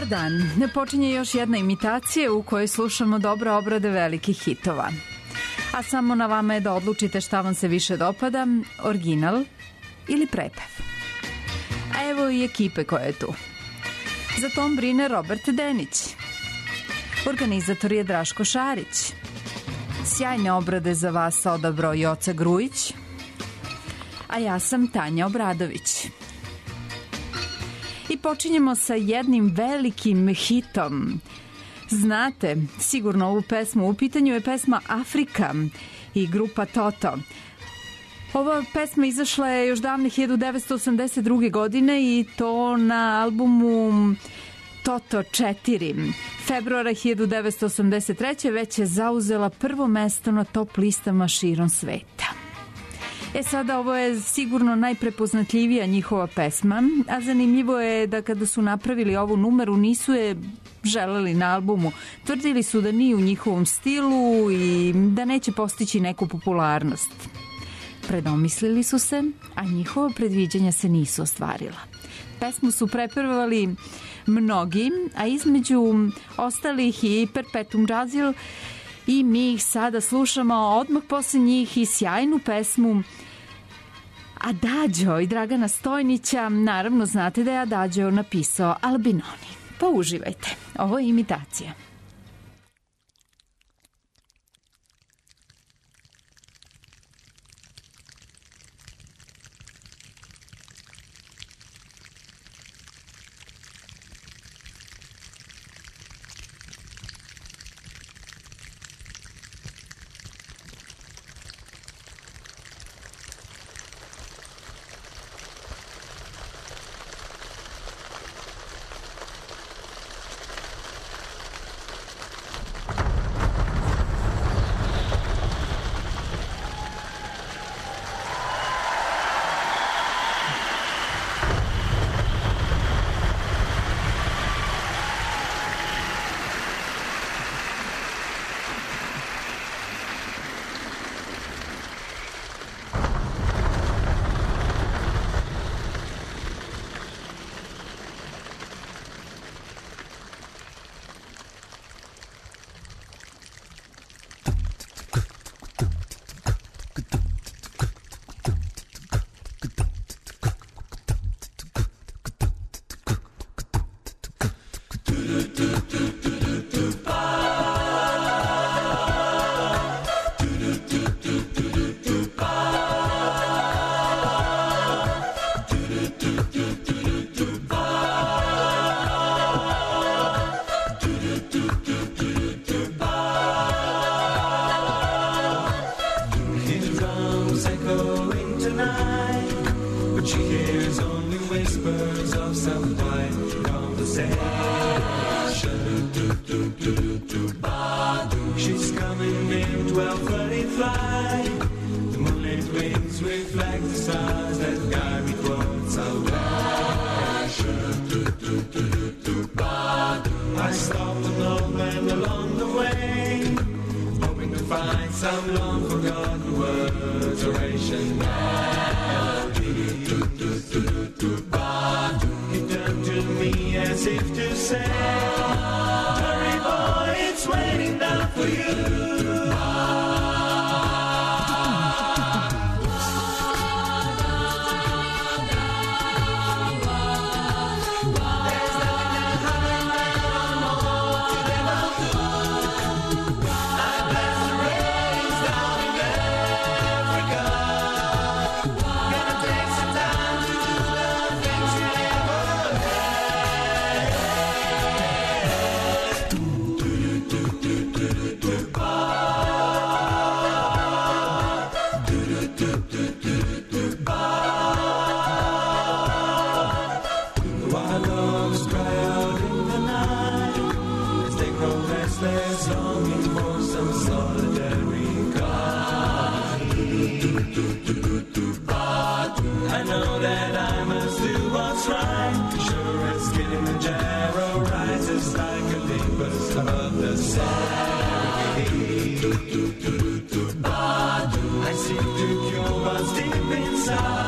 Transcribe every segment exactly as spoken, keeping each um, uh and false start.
dan. Počinje još jedna imitacija u kojoj slušamo dobre obrade velikih hitova. A samo na vama je da odlučite šta vam se više dopada, original ili prepev. A evo i ekipe koja je tu. Za tom brine Robert Denić. Organizator je Draško Šarić. Sjajne obrade za vas odabrao Joca Grujić. A ja sam Tanja Obradović. I počinjemo sa jednim velikim hitom. Znate sigurno ovu pesmu, u pitanju je pesma Afrika i grupa Toto. Ova pesma izašla je još davne hiljadu devetsto osamdeset druge. godine i to na albumu Toto četiri. Februara hiljadu devetsto osamdeset treće. već je zauzela prvo mesto na top listama širom sveta. E sada, ovo je sigurno najprepoznatljivija njihova pesma, a zanimljivo je da kada su napravili ovu numeru nisu je želeli na albumu. Tvrdili su da nije u njihovom stilu i da neće postići neku popularnost. Predomislili su se, a njihova predviđanja se nisu ostvarila. Pesmu su prepevali mnogi, a između ostalih i Perpetuum Jazzil, i mi ih sada slušamo odmah posle njih i sjajnu pesmu Adagio i Dragana Stojnića. Naravno, znate da je Adagio napisao Albinoni. Pa uživajte, ovo je imitacija.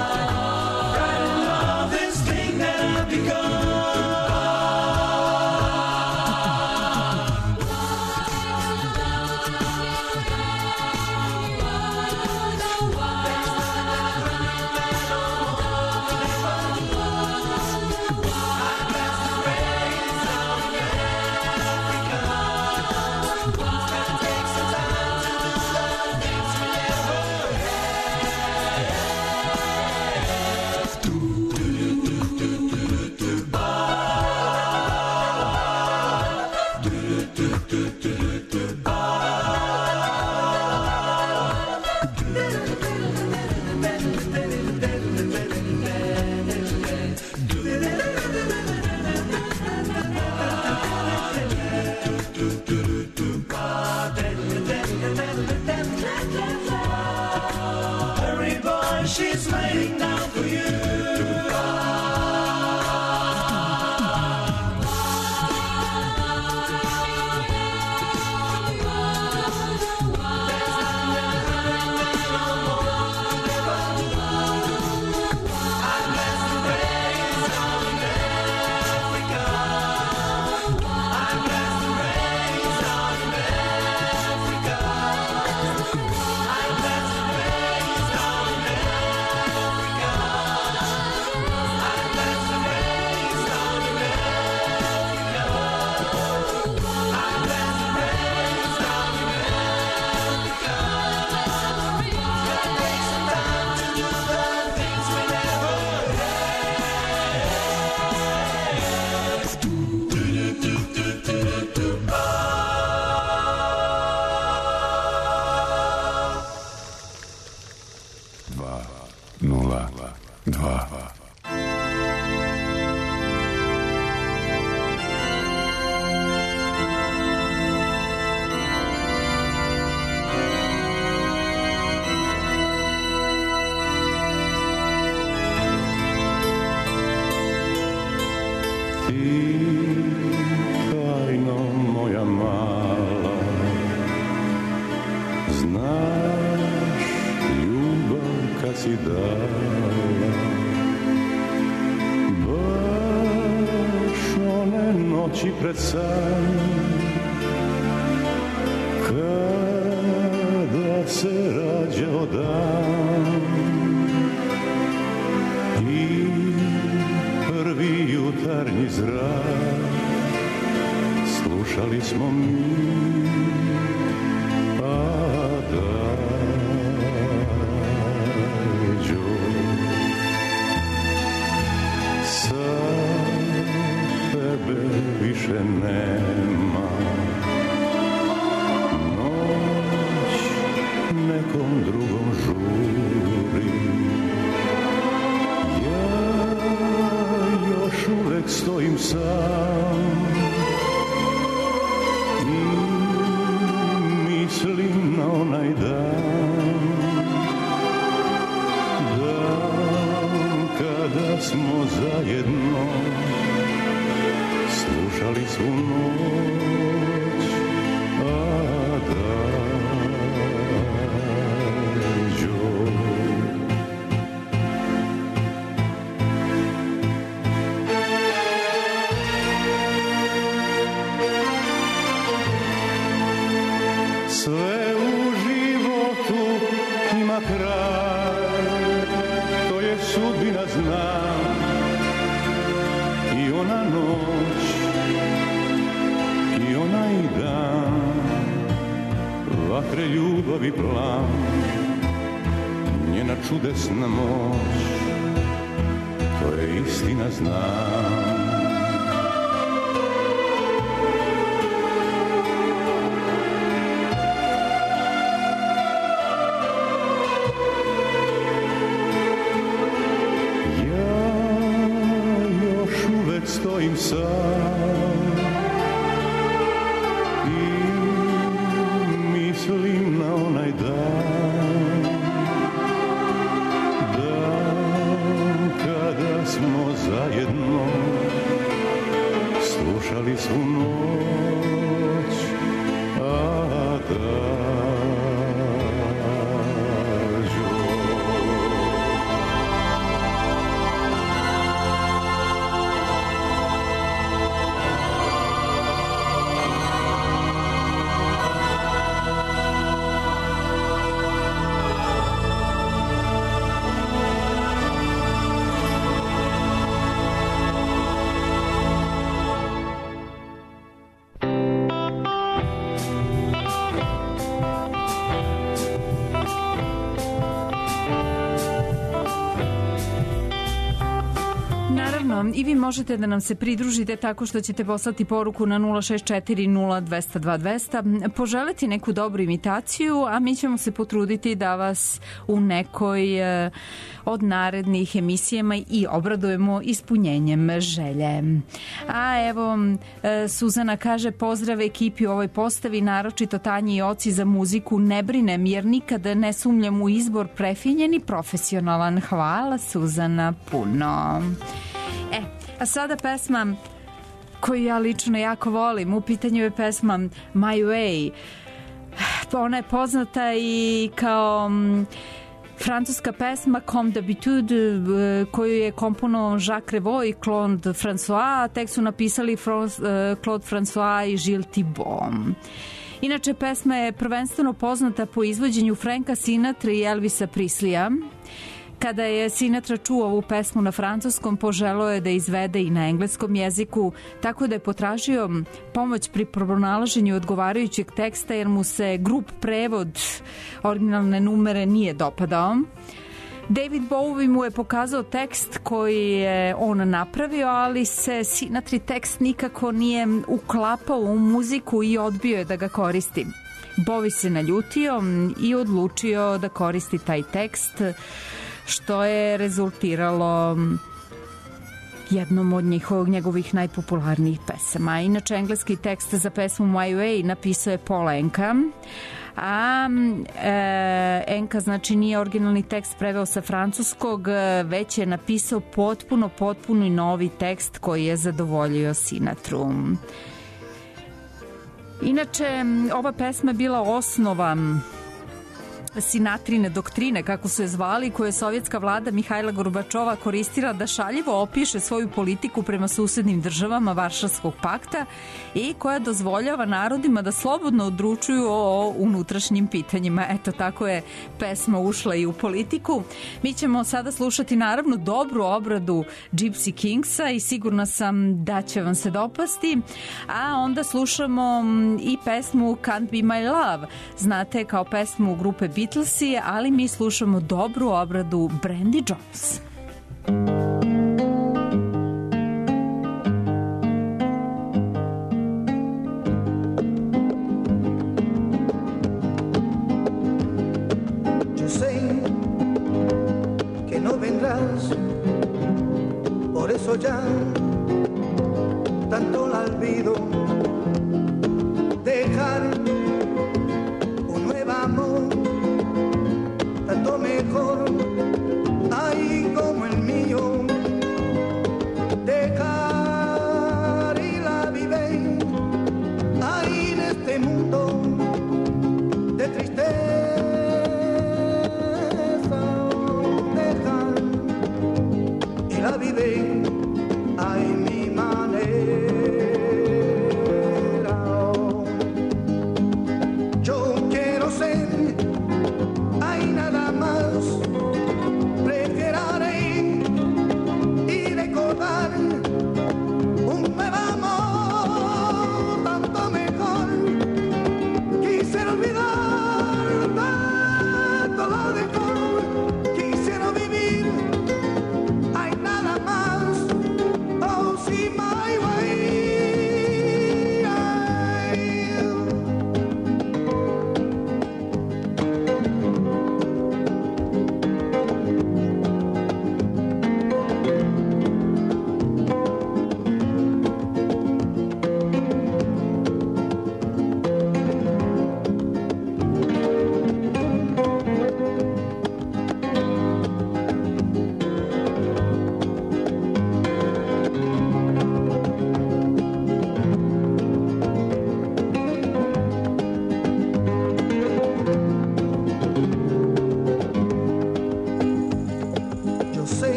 Right in love, this thing that I've become. she's waiting down for you. Pred san, kada se rađao dan i prvi jutarnji zrak, slušali smo mi Adagio. Sad tebe više nema, noć nekom drugom žuri, ja još uvek stojim sam i mislim na onaj dan, dan kada smo zajedno slušali svu noć Adagio. Sve u životu ima kraj, to je sudbina, znam, i ona noć i onaj dan, vatre ljubavi plan, njena čudesna moć, to je istina, znam. Stojim sam i mislim na onaj dan, dan kada smo zajedno slušali svu noć Adagio. Naravno, i vi možete da nam se pridružite tako što ćete poslati poruku na nula šest četiri nula dva zero dva dva zero zero, poželeti neku dobru imitaciju, a mi ćemo se potruditi da vas u nekoj od narednih emisijama i obradujemo ispunjenjem želje. A evo, Suzana kaže: pozdrav ekipi u ovoj postavi, naročito Tanji i Oci za muziku, ne brinem jer nikada ne sumnjam u izbor, prefinjen i profesionalan. Hvala, Suzana, puno. E, a sada pesma koju ja lično jako volim. U pitanju je pesma My Way. Ona je poznata i kao francuska pesma Comme d'habitude, koju je komponovao Jacques Revaux i Claude François, a tekst su napisali Claude François i Gilles Thibault. Inače, pesma je prvenstveno poznata po izvođenju Franka Sinatra i Elvisa Presleya. Kada je Sinatra čuo ovu pesmu na francuskom, poželeo je da izvede i na engleskom jeziku, tako da je potražio pomoć pri pronalaženju odgovarajućeg teksta jer mu se grup prevod originalne numere nije dopadao. David Bowie mu je pokazao tekst koji je on napravio, ali se Sinatri tekst nikako nije uklapao u muziku i odbio je da ga koristi. Bowie se naljutio i odlučio da koristi taj tekst, što je rezultiralo jednom od njihovog, njegovih najpopularnijih pesama. Inače, engleski tekst za pesmu My Way napisao je Paul Anka, a e, Enka znači nije originalni tekst preveo sa francuskog, već je napisao potpuno, potpuno novi tekst koji je zadovoljio Sinatru. Inače, ova pesma je bila osnova Sinatrine doktrine, kako su je zvali, koje je sovjetska vlada Mihajla Gorbačova koristila da šaljivo opiše svoju politiku prema susednim državama Varšavskog pakta i koja dozvoljava narodima da slobodno odlučuju o unutrašnjim pitanjima. Eto, tako je pesma ušla i u politiku. Mi ćemo sada slušati naravno dobru obradu Gypsy Kingsa i sigurna sam da će vam se dopasti, a onda slušamo i pesmu Can't Be My Love, znate, kao pesmu grupe Beatlesi, ali mi slušamo dobru obradu Brandy Jones. Yo sé que no vendrás, por eso ya tanto la olvido, dejar un nuevo amor tanto mejor, ay, como el mío, dejar y la vive, ay, en este mundo de tristeza, dejar y la vive, ay, mi manera. Yo quiero ser, hay nada más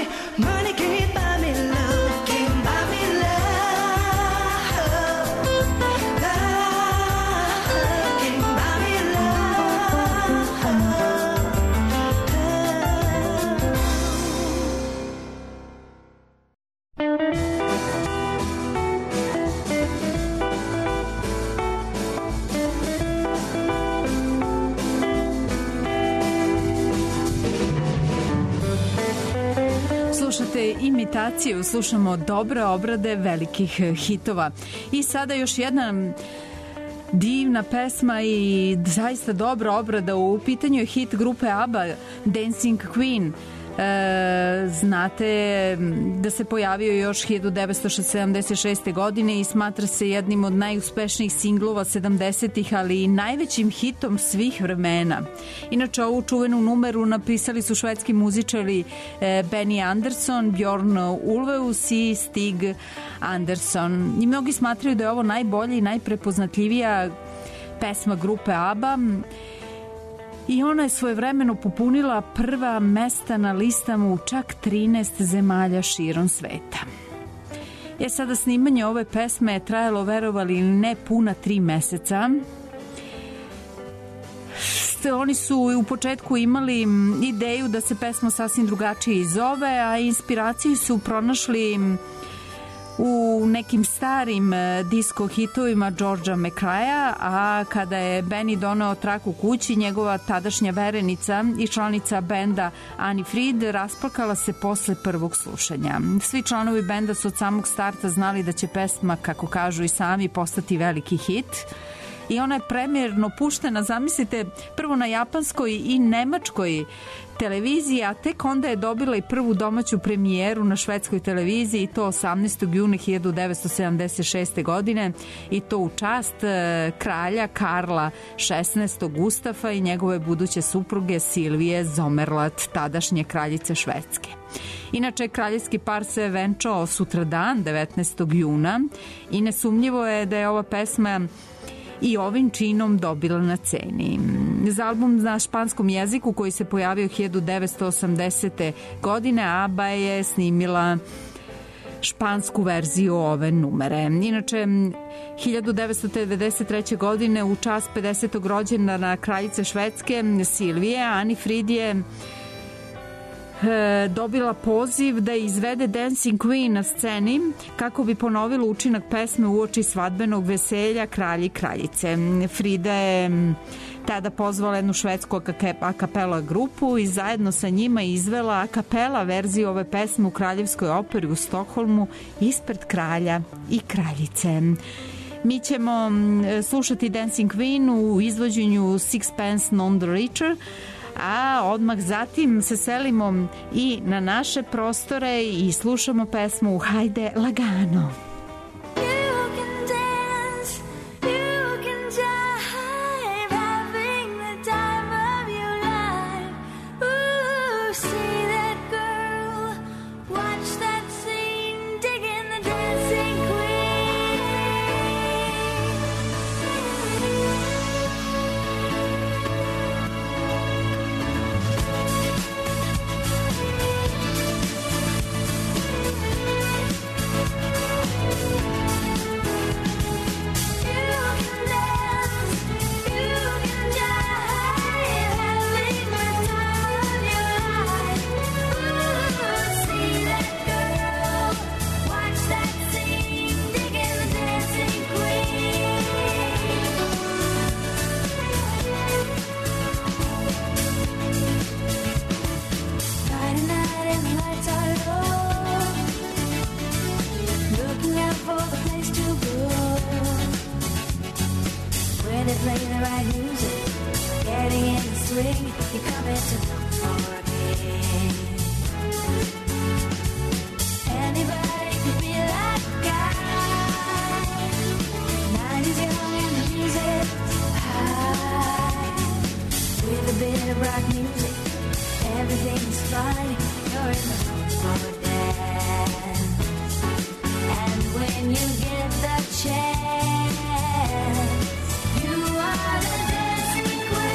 Money can't buy me love, can't buy me love. Love can't buy me love. Slušate imitaciju, slušamo dobre obrade velikih hitova. I sada još jedna divna pesma i zaista dobra obrada. U pitanju je hit grupe ABBA, Dancing Queen. E, znate da se pojavio još hiljadu devetsto sedamdeset šeste. godine i smatra se jednim od najuspešnijih singlova sedamdesetih, ali i najvećim hitom svih vremena. Inače, ovu čuvenu numeru napisali su švedski muzičari e, Benny Andersson, Bjorn Ulvaeus i Stig Andersson. I mnogi smatraju da je ovo najbolja i najprepoznatljivija pesma grupe ABBA. I ona je svojevremeno popunila prva mesta na listama u čak trinaest zemalja širom sveta. Je sada snimanje ove pesme je trajalo, verovali ili ne, puna tri meseca. Oni su u početku imali ideju da se pesma sasvim drugačije zove, a inspiraciju su pronašli u nekim starim disko hitovima Georgea McRae'a, a kada je Benny doneo traku kući, njegova tadašnja verenica i članica benda Annie Fried rasplakala se posle prvog slušanja. Svi članovi benda su od samog starta znali da će pesma, kako kažu i sami, postati veliki hit. I ona je premijerno puštena, zamislite, prvo na japanskoj i nemačkoj televiziji, a tek onda je dobila i prvu domaću premijeru na švedskoj televiziji, i to osamnaestog juna hiljadu devetsto sedamdeset šeste. godine, i to u čast kralja Karla šesnaestog. Gustafa i njegove buduće supruge Silvije Zomerlat, tadašnje kraljice Švedske. Inače, kraljevski par se venčao sutradan, devetnaestog juna, i nesumnjivo je da je ova pesma i ovim činom dobila na ceni. Za album na španskom jeziku koji se pojavio hiljadu devetsto osamdesete. godine ABBA je snimila špansku verziju ove numere. Inače, hiljadu devetsto devedeset treće. godine u čast pedesetog rođendana kraljice Švedske Silvije, Annie Fried je dobila poziv da izvede Dancing Queen na sceni kako bi ponovila učinak pesme uoči svadbenog veselja kralja i kraljice. Frida je tada pozvala jednu švedsku akapela grupu i zajedno sa njima izvela akapela verziju ove pesme u Kraljevskoj operi u Stokholmu ispred kralja i kraljice. Mi ćemo slušati Dancing Queen u izvođenju Sixpence None the Richer, a odmah zatim se selimo i na naše prostore i slušamo pesmu Hajde lagano.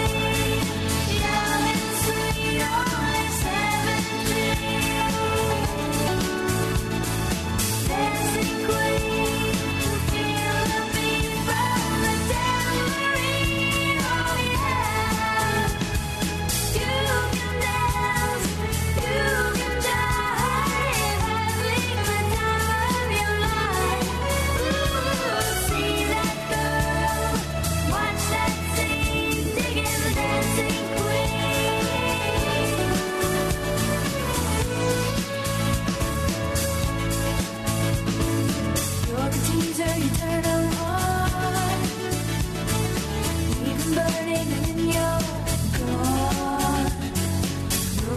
Young and sweet, only seventeen.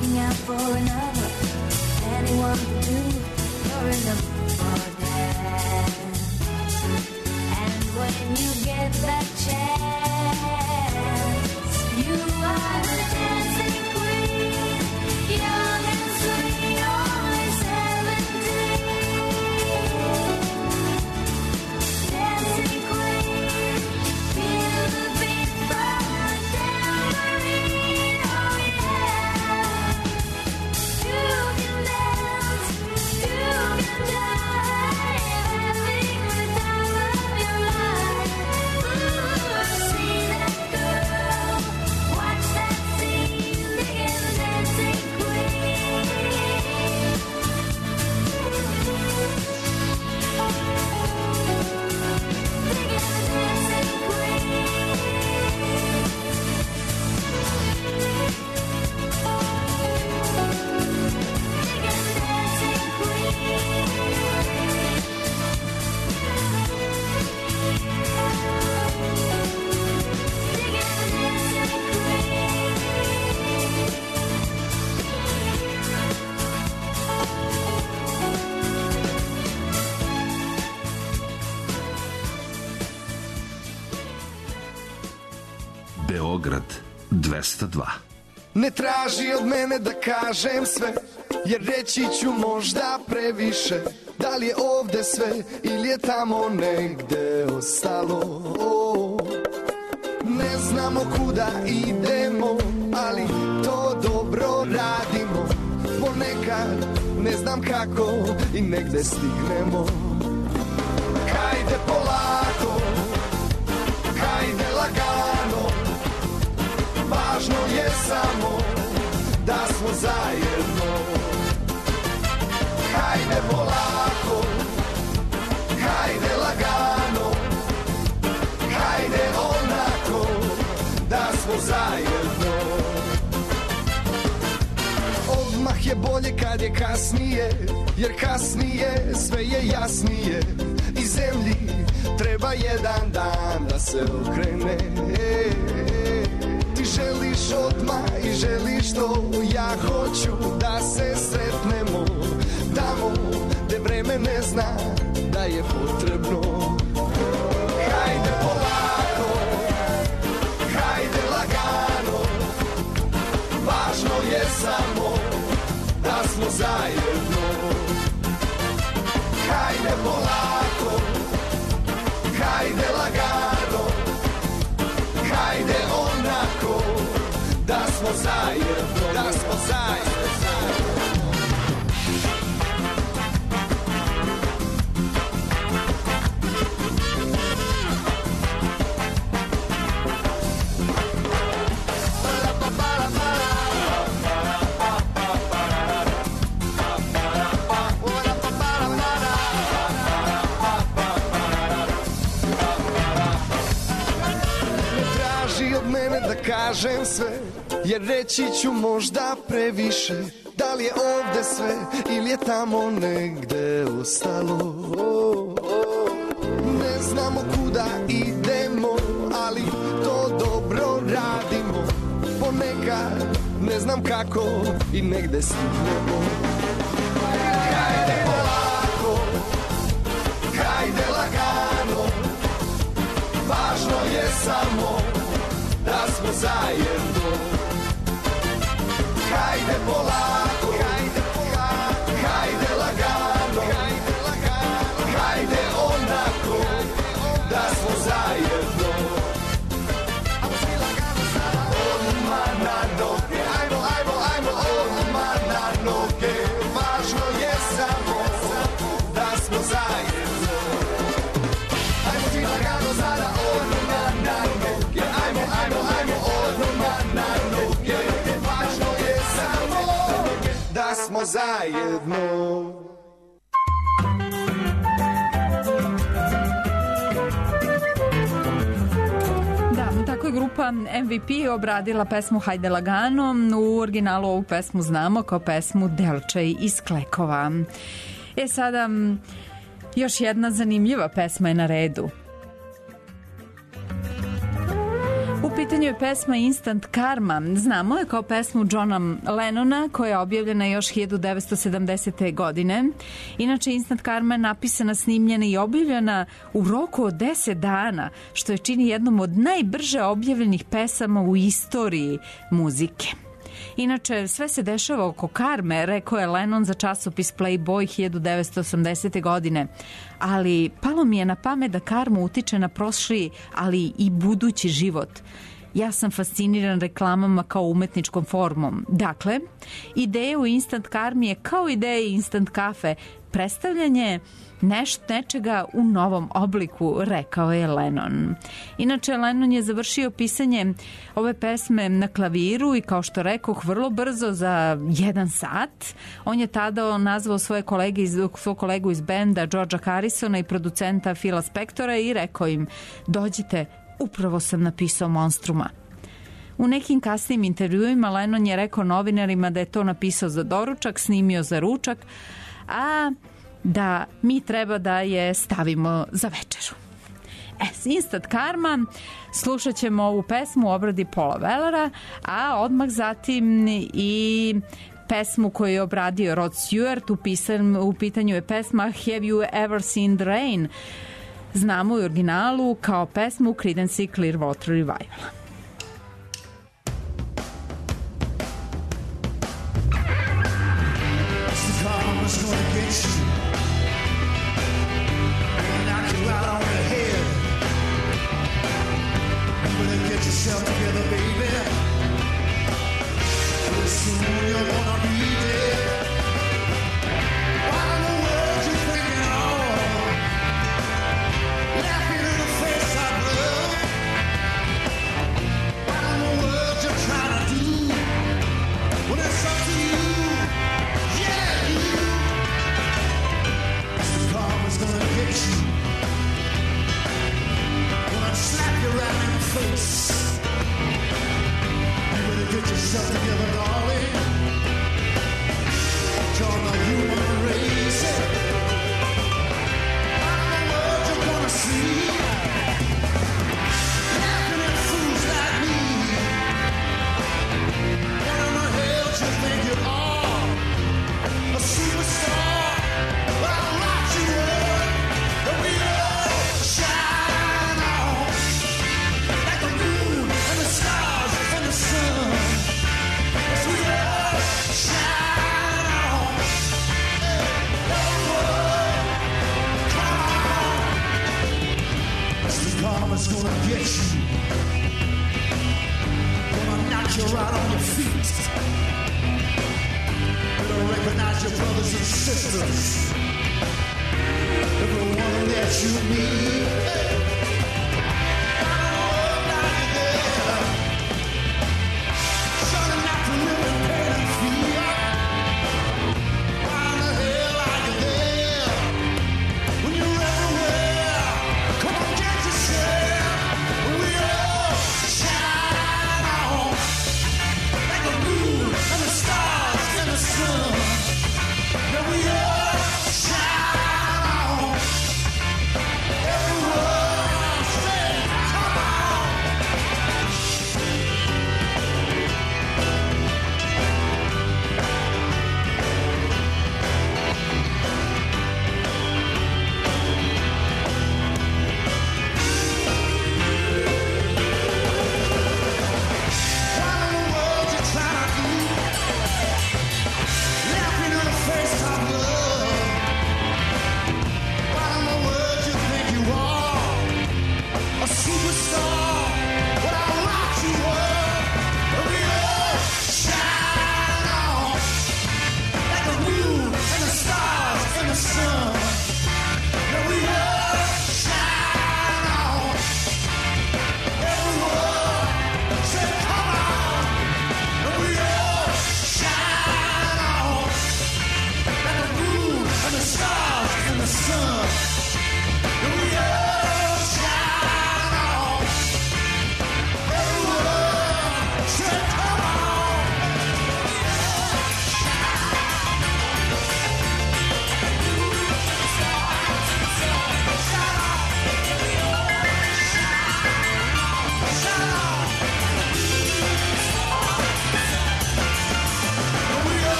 looking out for another. Anyone can do, you're enough for that. And when you get that chance, you are the dancing queen, young and sweet, only seventeen. Dancing queen, feel the beat from the tambourine, oh yeah. You can dance, you can dive, having the time of your life. Ooh, see that girl, watch that scene, begin dancing queen. Begin dancing queen. Begin dancing Beograd dvesta dva. Ne traži od mene da kažem sve, jer reći ću možda previše. Da li je ovde sve ili je tamo negde ostalo? Ne znamo kuda idemo, ali to dobro radimo. Ponekad ne znam kako i negde stignemo. Hajde polako, hajde lagano, važno je samo da smo zajedno. Hajde polako, hajde lagano, hajde onako da smo zajedno. Odmah je bolje kad je kasnije, jer kasnije sve je jasnije. I zemlji treba jedan dan da se okrene. Ti želiš odmah i želiš to, ja hoću da se sretnemo tamo gde vreme ne zna da je potrebno. Hajde polako, hajde lagano, važno je samo da smo zajedno. Hajde polako, hajde lagano, hajde onako da smo zajedno, da smo zajedno. Da kažem sve, jer reći ću možda previše. Da li je ovde sve ili je tamo negde ostalo? Ne znamo kuda idemo, ali to dobro radimo. Ponekad ne znam kako i negde stignemo. Hajde polako, hajde lagano, važno je samo da smo zajedno. Hajde polako, hajde polako, hajde lagano, hajde lagano, hajde onako da smo zajedno. Odmah na noge, ajmo, ajmo, ajmo, odmah na noge. Važno je samo da smo zajedno. Ajmo ti lagano sada, odmah na noge. Ajmo, ajmo, ajmo, odmah na noge. Važno je samo da smo zajedno. Da, tako je grupa M V P obradila pesmu Hajde lagano. U originalu ovu pesmu znamo kao pesmu Delčej iz Klekova. E sada, još jedna zanimljiva pesma je na redu. U pitanju je pesma Instant Karma. Znamo je kao pesmu Johna Lennona koja je objavljena još hiljadu devetsto sedamdesete. godine. Inače, Instant Karma je napisana, snimljena i objavljena u roku od deset dana, što je čini jednom od najbrže objavljenih pesama u istoriji muzike. Inače, sve se dešava oko karme, rekao je Lennon za časopis Playboy hiljadu devetsto osamdesete. godine. Ali palo mi je na pamet da karma utiče na prošli, ali i budući život. Ja sam fasciniran reklamama kao umetničkom formom. Dakle, ideja u Instant Karmi je kao ideja Instant Kafe, predstavljanje nešto nečega u novom obliku, rekao je Lennon. Inače, Lennon je završio pisanje ove pesme na klaviru i, kao što rekoh, vrlo brzo, za jedan sat. On je tada nazvao svoje kolege iz, svog kolegu iz benda Georgea Harrisona i producenta Phila Spectora i rekao im: dođite, upravo sam napisao Monstruma. U nekim kasnim intervjuima Lennon je rekao novinarima da je to napisao za doručak, snimio za ručak, a da mi treba da je stavimo za večeru. E, Instant Karma, slušat ćemo ovu pesmu u obradi Paula Wellera, a odmah zatim i pesmu koju je obradio Rod Stewart. U, pisan, u pitanju je pesma Have You Ever Seen the Rain? Znamo u originalu kao pesmu Creedence Clearwater Revival. Karma's gonna get you. Gonna knock you right on the head. You better get yourself together, baby. Pretty soon you're gonna be dead. What in the world you thinking of? Laughing in the face of love. What in the world you trying to do? Well, it's up to you. Gonna get you. Gonna slap you right in the face. You better get yourself together, darling. Join the human race. What in the world you gonna see? Laughing at fools like me. What in the hell do you think you are? A superstar? Well, I'll watch you up. Karma's gonna get you. Gonna knock you right on your feet. Better recognize your brothers and sisters. Everyone that you meet. Everyone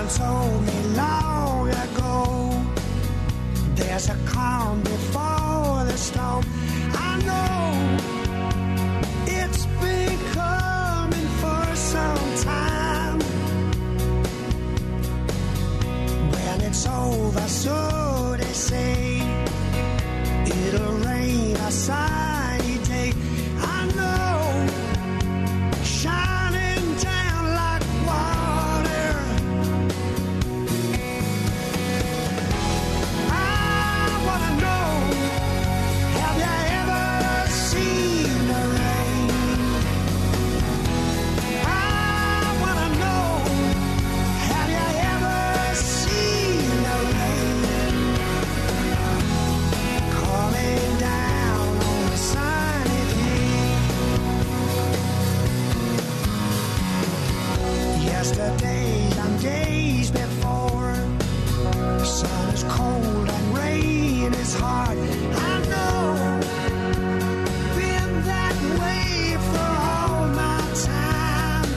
Someone told me long ago, there's a calm before the storm. I know it's been coming for some time. When it's over, so they say, it'll rain a sunny day. I know, shining down like water. I wanna know, have you ever seen the rain? I wanna know, have you ever seen the rain? Coming down on a sunny day. Yesterdays and days before, sun is cold and rain is hard. I know, been that way for all my time.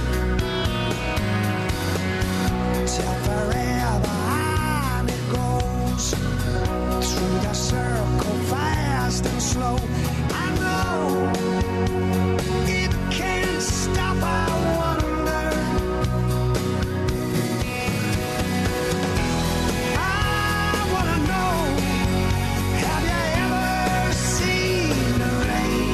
Till forever on it goes, through the circle fast and slow. I know, it can't stop, I wonder. I wanna know, have you ever seen the rain?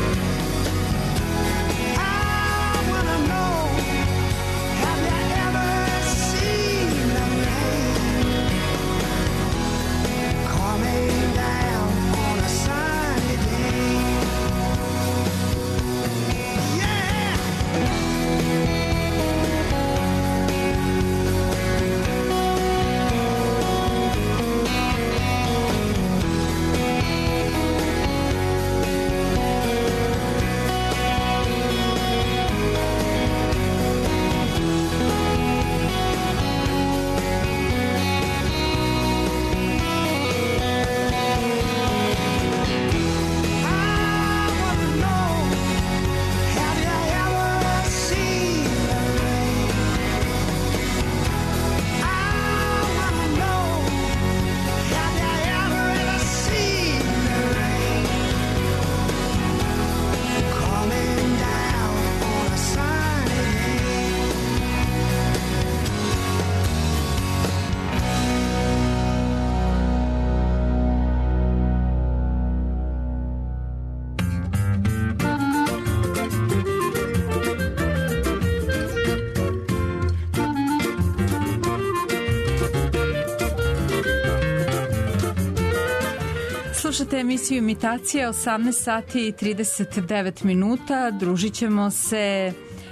I wanna know, have you ever seen the rain? Coming down on a sunny day. Yeah! I wanna know, have you ever seen the rain? I wanna know, have you ever, ever seen the rain? Coming down on a sunny day. Slušate emisiju Imitacija, osamnaest sati i trideset devet minuta. Družit ćemo se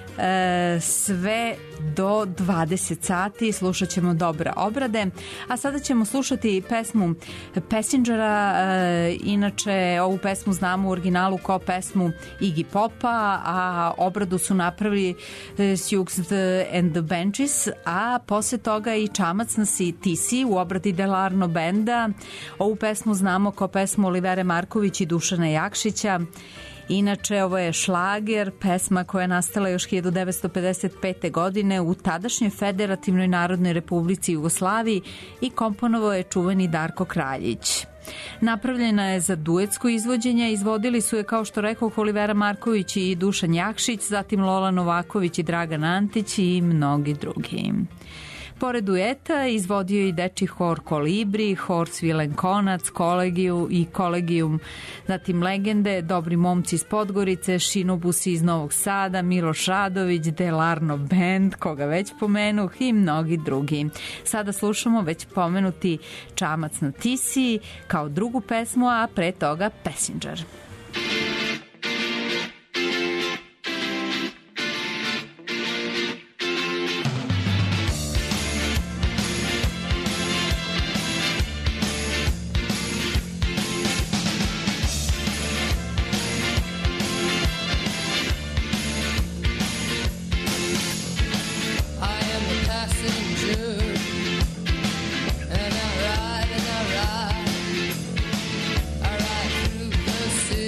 e, sve do dvadeset sati, slušat ćemo dobre obrade, a sada ćemo slušati pesmu Passengera. E, inače ovu pesmu znamo u originalu kao pesmu Iggy Popa, a obradu su napravili e, Sioux and the Benches, a posle toga i Čamac na T C u obradi Delarno benda. Ovu pesmu znamo kao pesmu Olivere Marković i Dušana Jakšića. Inače, ovo je šlager, pesma koja je nastala još hiljadu devetsto pedeset pete. godine u tadašnjoj Federativnoj Narodnoj Republici Jugoslaviji i komponovao je čuveni Darko Kraljić. Napravljena je za duetsko izvođenje, izvodili su je, kao što rekao, Olivera Marković i Dušan Jakšić, zatim Lola Novaković i Dragan Antić i mnogi drugi. Pored dueta izvodio i deči hor Kolibri, hor Svilen Konac, Kolegiju i Kolegijum, zatim Legende, Dobri momci iz Podgorice, Šinobusi iz Novog Sada, Miloš Radović, Delarno band, koga već pomenuh, i mnogi drugi. Sada slušamo već pomenuti Čamac na Tisi kao drugu pesmu, a pre toga Passenger. And I ride and I ride, I ride through the city.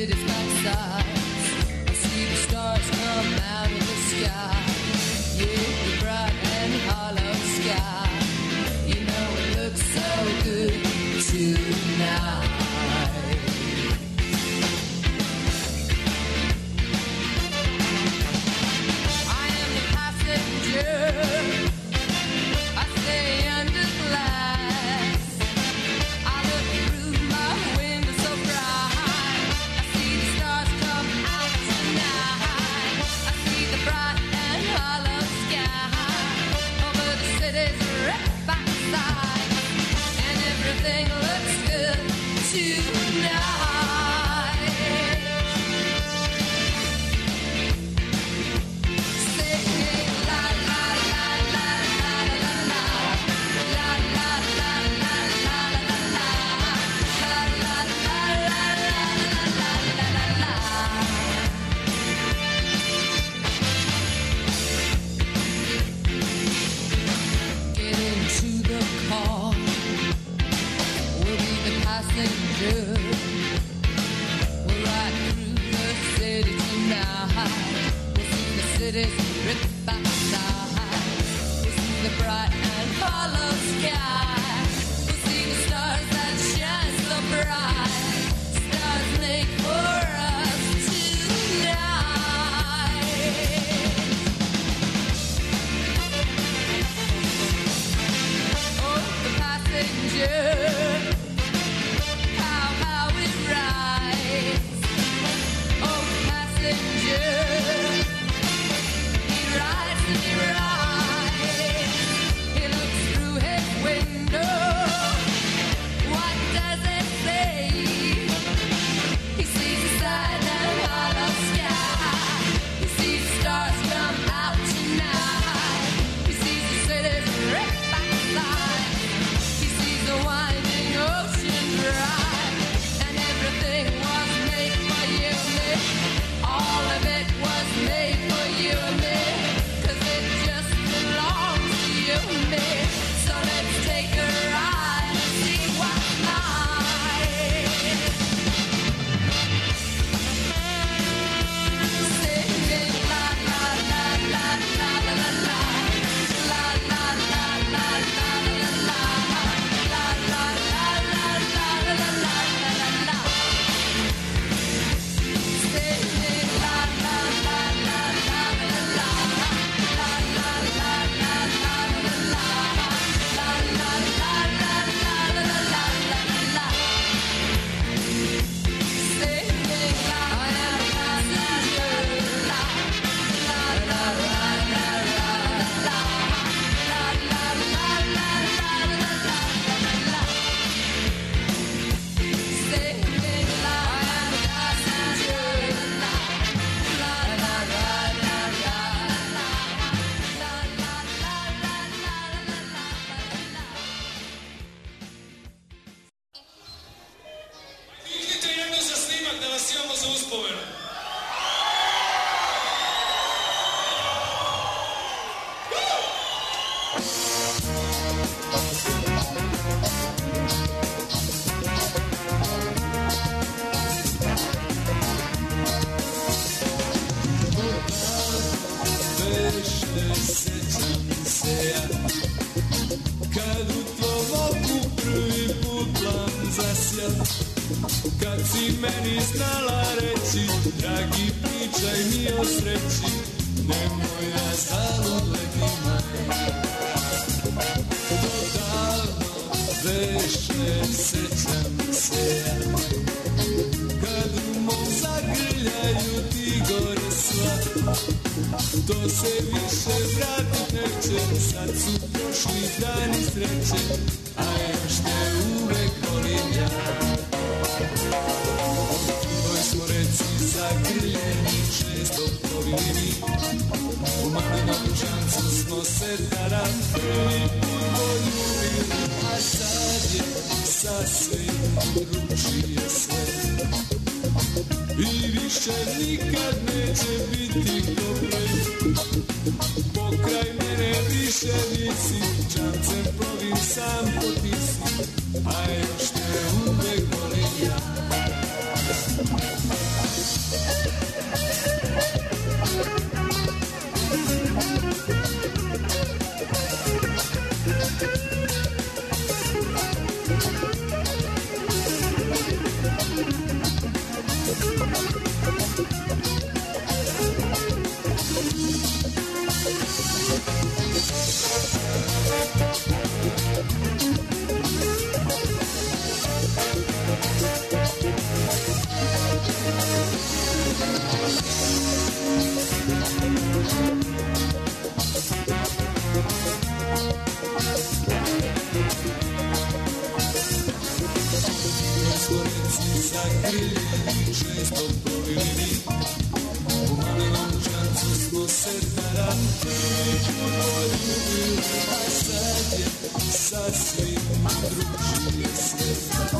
doplovili mi. U malenom čancu smo se tarantili, poljubili, a sad je sasvim drugačije sve.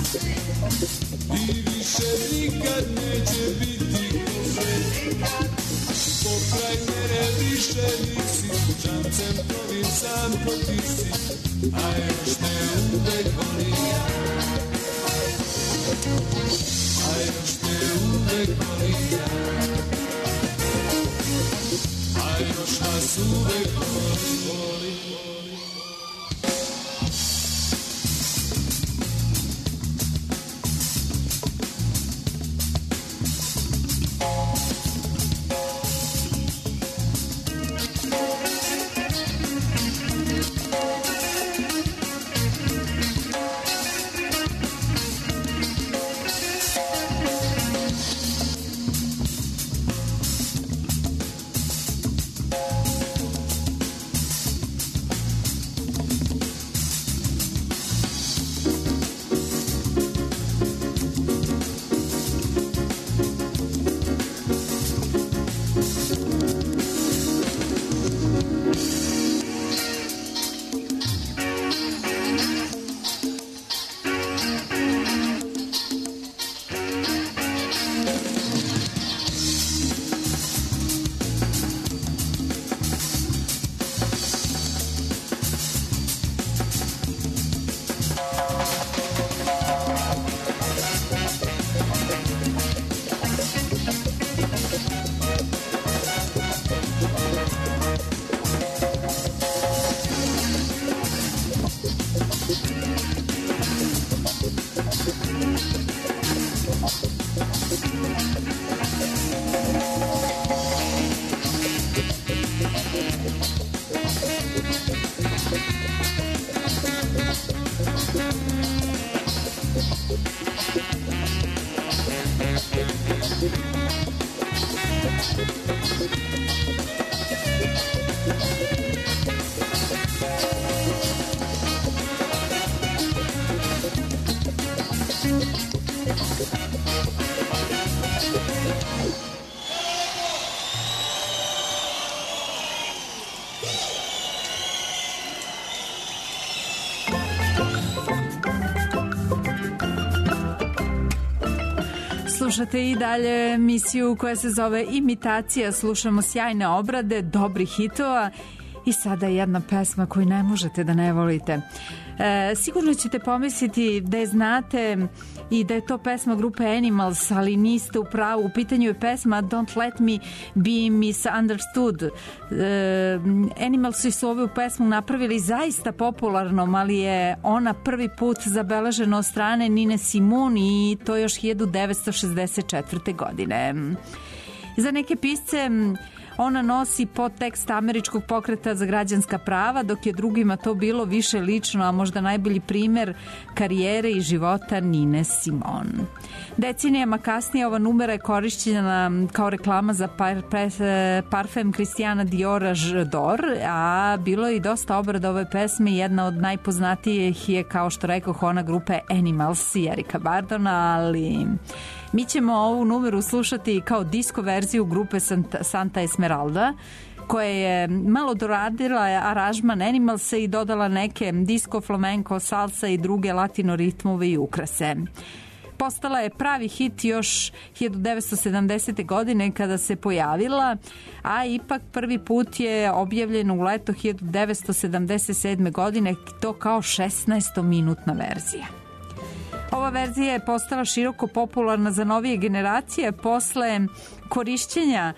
I više nikad neće biti gore. Pokraj mene više nisi, kućancem tvojim sam potisi, a još te uvek volim ja. A još te uvek volim ja. A još nas uvek volim, volim, volim. Slušate i dalje emisiju koja se zove Imitacija. Slušamo sjajne obrade, dobrih hitova i sada jedna pesma koju ne možete da ne volite. E, sigurno ćete pomisliti da je znate i da je to pesma grupe Animals, ali niste u pravu. U pitanju je pesma Don't Let Me Be Misunderstood. E, Animalsi su ovu pesmu napravili zaista popularnom, ali je ona prvi put zabeležena od strane Nine Simone i to još hiljadu devetsto šezdeset četvrte. godine. Za neke pisce ona nosi podtekst američkog pokreta za građanska prava, dok je drugima to bilo više lično, a možda najbolji primer karijere i života Nine Simone. Decenijama kasnije ova numera je korišćena kao reklama za par, pre, parfem Christiana Diora J'adore, a bilo je i dosta obrada ove pesme. Jedna od najpoznatijih je, kao što rekoh, ona grupe Animals i Erika Bardona, ali mi ćemo ovu numeru slušati kao disco verziju grupe Santa, Santa Esmeralda, koja je malo doradila aranžman Animalsa i dodala neke disco, flamenco, salsa i druge latino ritmove i ukrase. Postala je pravi hit još hiljadu devetsto sedamdesete. godine kada se pojavila, a ipak prvi put je objavljeno u leto hiljadu devetsto sedamdeset sedme. godine, to kao šesnaestominutna verzija. Ova verzija je postala široko popularna za novije generacije posle korišćenja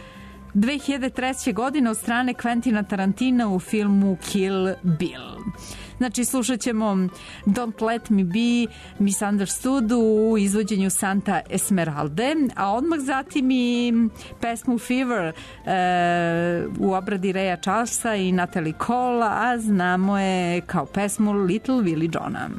dve hiljade treće. godine od strane Quentina Tarantina u filmu Kill Bill. Znači, slušat ćemo Don't Let Me Be Misunderstood u izvođenju Santa Esmeralde, a odmah zatim i pesmu Fever e, u obradi Raya Charlesa i Natalie Cole, a znamo je kao pesmu Little Willie Johna.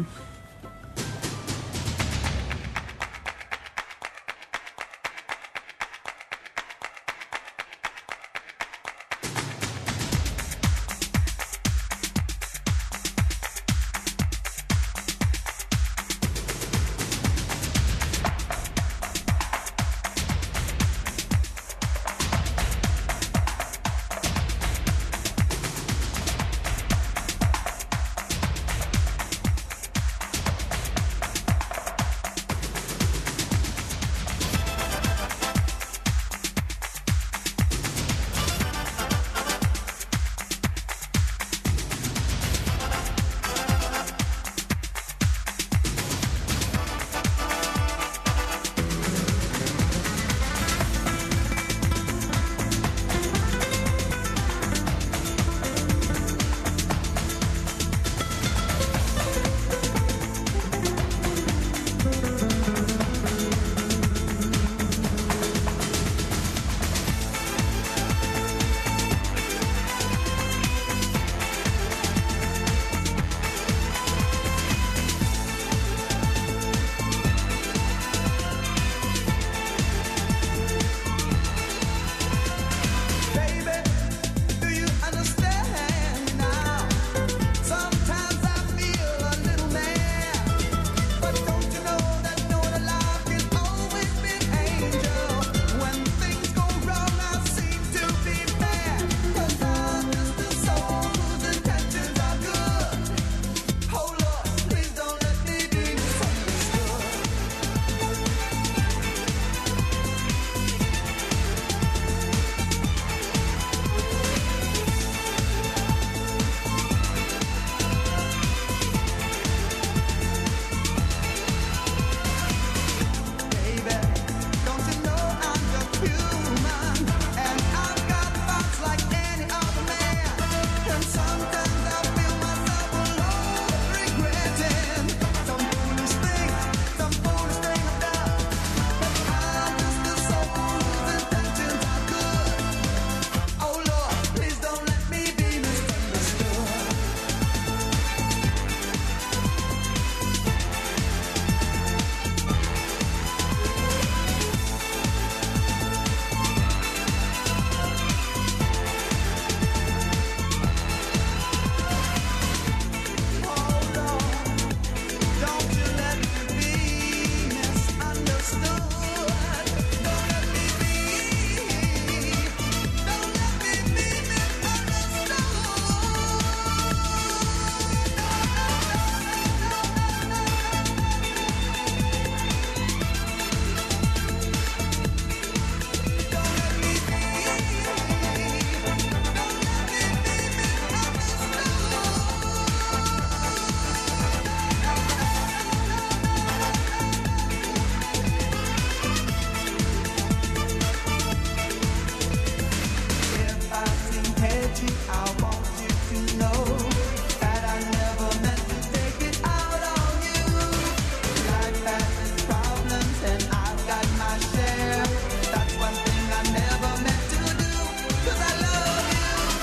I want you to know that I never meant to take it out on you. Life has its problems and I've got my share. That's one thing I never meant to do, 'cause I love you.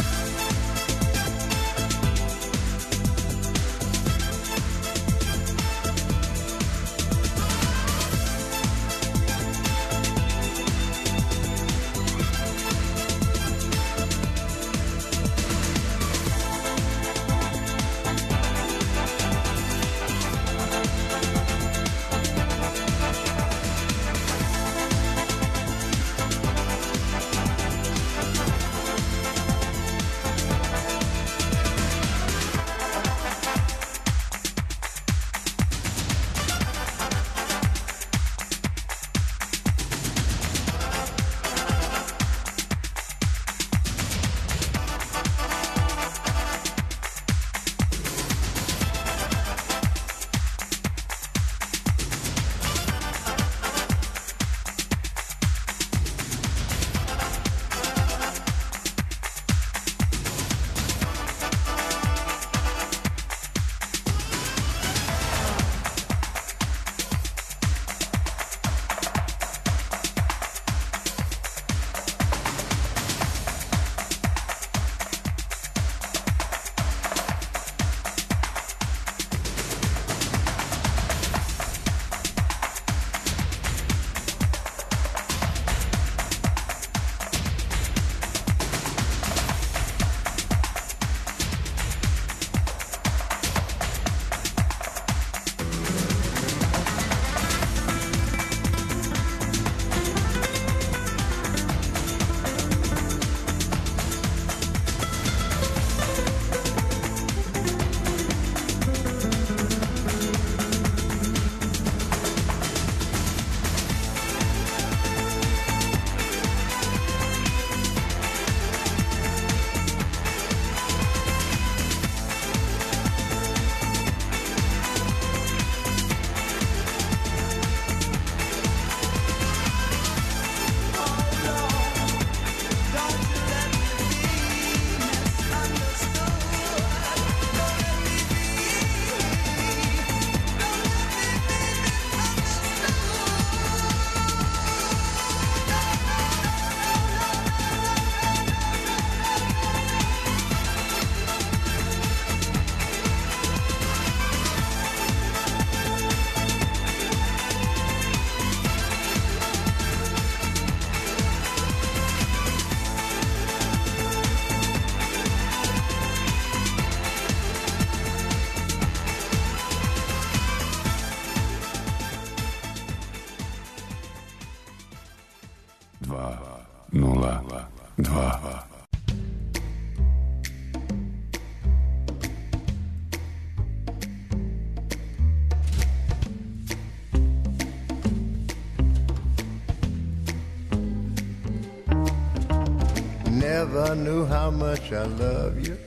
Never knew how much I love you.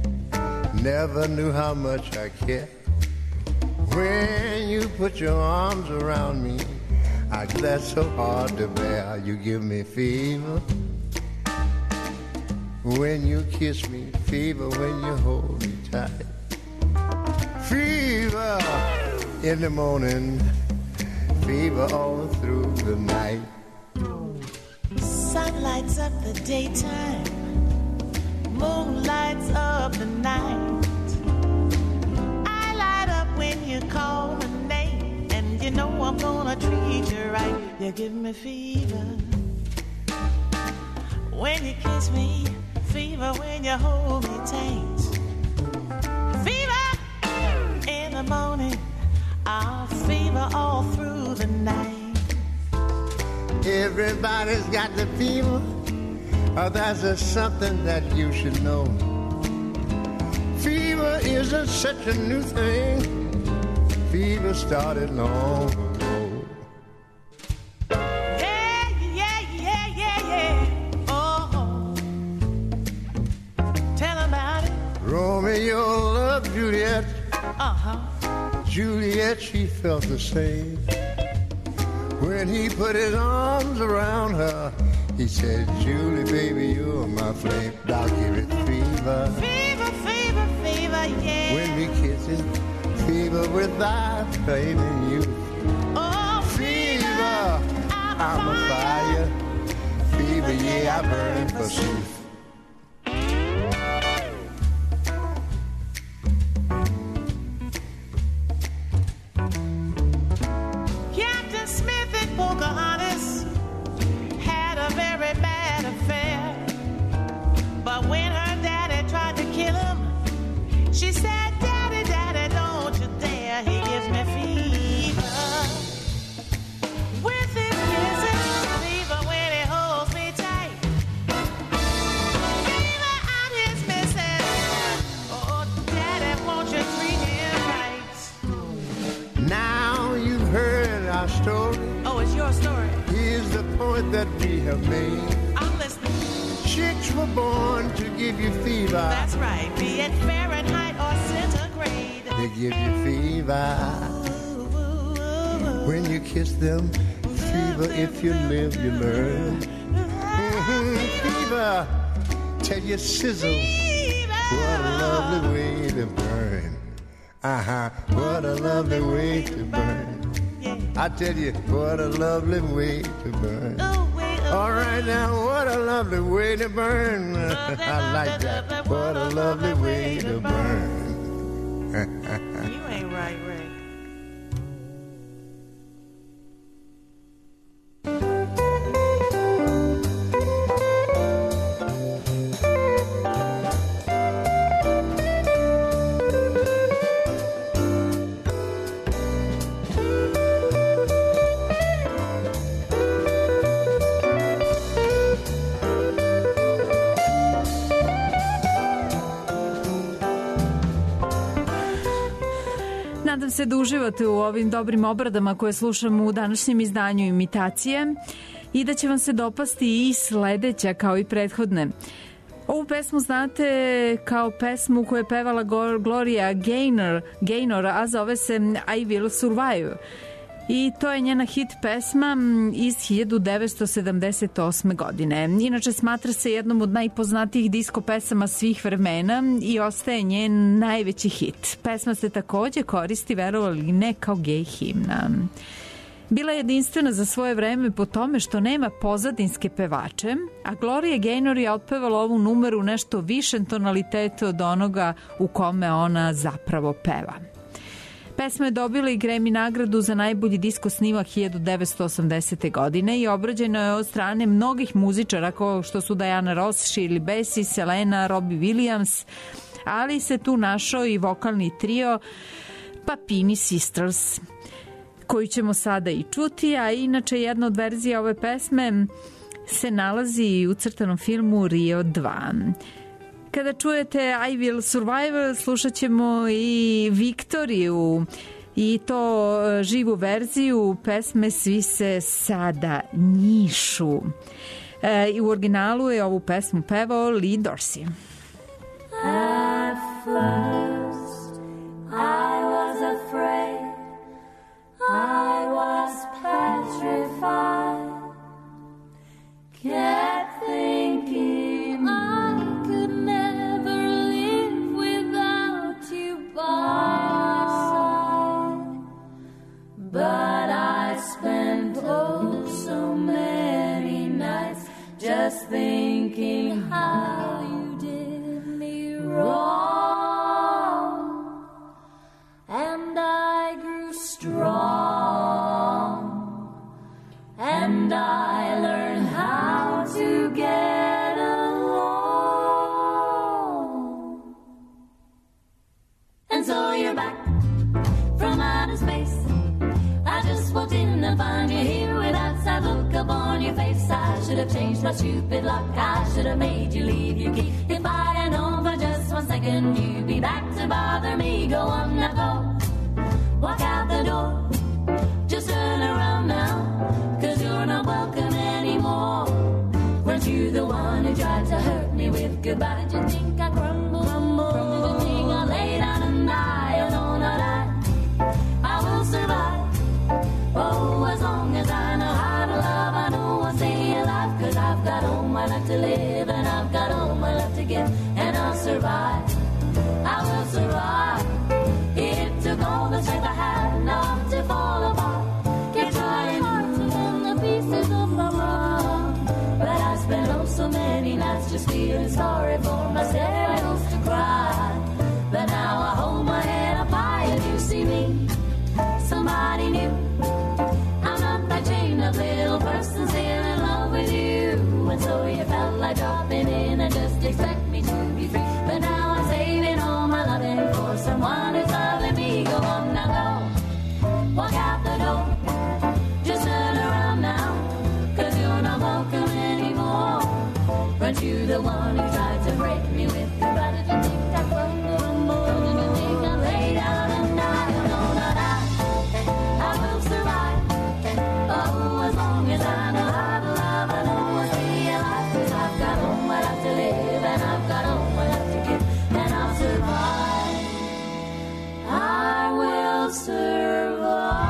Never knew how much I care. When you put your arms around me, I that's so hard to bear. You give me fever when you kiss me, fever when you hold me tight, fever in the morning, fever all through the night. Sun lights up the daytime, moon lights up the night. I light up when you call my name, and you know I'm gonna treat you right. You give me fever when you kiss me, fever when you hold me tight, fever in the morning, I'll fever all through the night. Everybody's got the fever. Oh, that's just something that you should know. Fever isn't such a new thing. Fever started long ago. Yeah, yeah, yeah, yeah, yeah. Oh, tell about it. Romeo loved Juliet. Uh-huh. Juliet, she felt the same. When he put his arms around her, He said, Julie, baby, you're my flame. I'll give it fever. Fever, fever, fever, yeah. When we kissing, fever without flaming you. Oh, Fever, I'm I'm a fire. Fever, yeah, I burn for you. Captain Smith and Pocahontas had a very bad affair. But when her daddy tried to kill him, she said, Daddy, Daddy, don't you dare. He gives me fever. With his kisses, fever when he holds me tight. Fever at his missus. Oh, Daddy, won't you treat him right? Now you've heard our story. Oh, it's your story. Here's the point that we have made. I'm listening. Chicks were born to give you fever. That's right. Be it Fahrenheit or centigrade. They give you fever. When you kiss them, fever. If you live, you learn. Mhm, fever. Tell you sizzle. What a lovely way to burn. Uh-huh. What a lovely way to burn. I tell you, what a lovely way to burn. All right now, what a lovely way to burn. I like that. What a lovely way to burn. You ain't right, Rick. Nadam se da uživate u ovim dobrim obradama koje slušamo u današnjem izdanju Imitacije i da će vam se dopasti i sledeća kao i prethodne. Ovu pesmu znate kao pesmu koju je pevala Gloria Gaynor, Gaynor, a zove se I Will Survive. I to je njena hit pesma iz hiljadu devetsto sedamdeset osme. godine. Inače smatra se jednom od najpoznatijih disko pesama svih vremena i ostaje njen najveći hit. Pesma se takođe koristi, verovali ili ne, kao gej himna. Bila je jedinstvena za svoje vreme po tome što nema pozadinske pevače, a Gloria Gaynor je otpevala ovu numeru nešto višem tonalitetu od onoga u kome ona zapravo peva. Pesma je dobila i Grammy nagradu za najbolji disko snimak hiljadu devetsto osamdesete. godine i obrađena je od strane mnogih muzičara kao što su Diana Ross, Shirley Bassey, Selena, Robbie Williams, ali se tu našao i vokalni trio Papini Sisters, koju ćemo sada i čuti, a inače jedna od verzija ove pesme se nalazi u crtanom filmu Rio dva. Kada čujete I Will Survive, slušat ćemo i Viktoriju i to živu verziju pesme Svi se sada njišu. E, i u originalu je ovu pesmu pevao Lee Dorsey. At first I was afraid, I was petrified, kept thinking I could never live without you by my side. But I spent oh so many nights just thinking how you did me wrong, and I grew strong, and I learned how to get along. And so you're back from outer space. I just walked in and find you here with that sad look upon your face. I should have changed my stupid luck. I should have made you leave your key. If I had known for just one second you'd be back to bother me. Go on now, go. Walk out the door. Just turn around now, 'cause you're not welcome anymore. Weren't you the one who tried to hurt me with goodbye? Did you think I crumble? Crumble. Did you think I lay down and die? Oh no, not I. I will survive. Oh, as long as I know how to love, I know I'll stay alive, 'cause I've got survive. I will survive. It took all the strength I had not to fall apart. Kept trying hard to mend the pieces of my heart, but I spent oh so many nights just feeling sorry for myself to cry. But now I hold my head up high and you see me, somebody new. I'm not that chained up little person still in love with you. And so you felt like dropping in and just expect me to be free. But now I'm saving all my loving for someone who's loving me. Go on now, go. Walk out the door. Just turn around now, cause you're not welcome anymore. Run to the one who tried to break me with the right. Did you think I crumble more? Did you think I lay down and die? No, not I. I will survive. Oh, as long as I know how to love, I know I'll stay alive. Cause I've got all I have to live, and I've got all I have to give, and I'll survive. I will survive.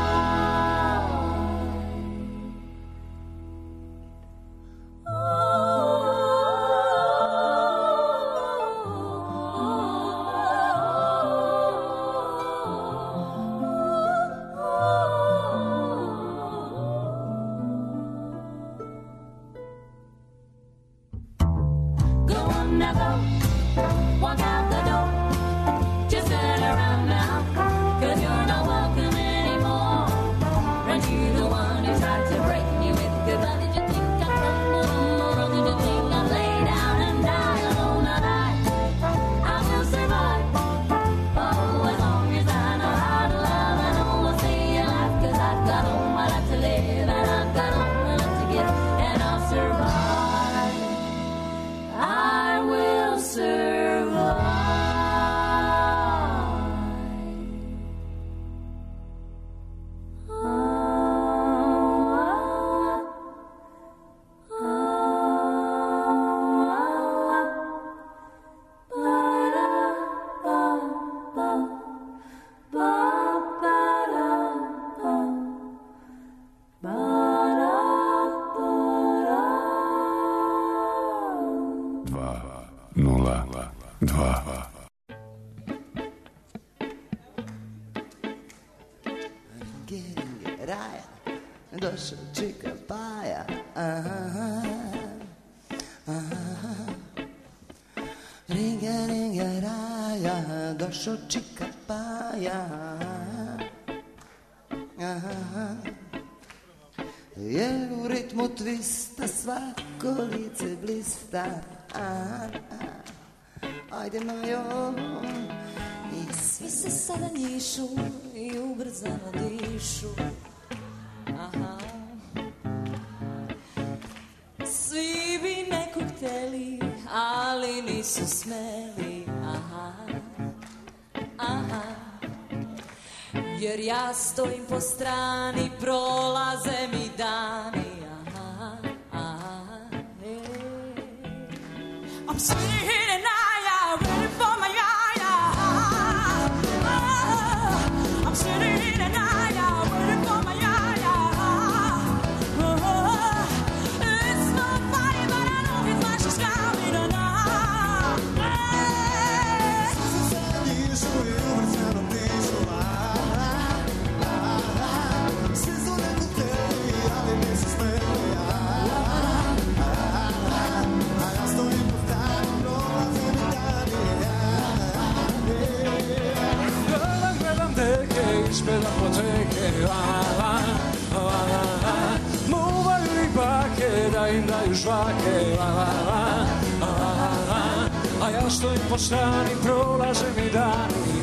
Go on now, go. Walk out the door. Just turn around now, cause you're not welcome anymore. Run to the one who tried to break me with goodbye. Did you think I'd crumble, or did you think I'd lay down and die? No, not I. I will survive. Oh, as long as I know how to love, I know I'll stay alive. Cause I've got all my life to live, and I've got all my life to give, and I'll survive. I will survive. Dva, nula, dva. Raja, došao čika paja. Aha, aha. Ringa, ringa, raja, došao čika paja. Aha. Jer u ritmu twista svako lice blista. Aha. Ajde Majo. I svi se sada njišu i ubrzano dišu. Aha. Svi bi nekog hteli, ali nisu smeli. Aha. Aha. Jer ja stojim po strani, prolaze mi dani. Aha. Aha. Hey. I'm sitting here tonight, ready for my yaya. Oh, I'm sitting here tonight, waiting for my yaya. Oh, it's not funny, but I know it's like she's got me tonight. Hey. Svi su neko teli, ali nisu smeli. A ja stojim po strani, prolaze mi dani. Gledam, gledam teke, ispedam poteke. Muvaju i bake, da im daju žvake. A ja stojim po strani, prolaze mi dani.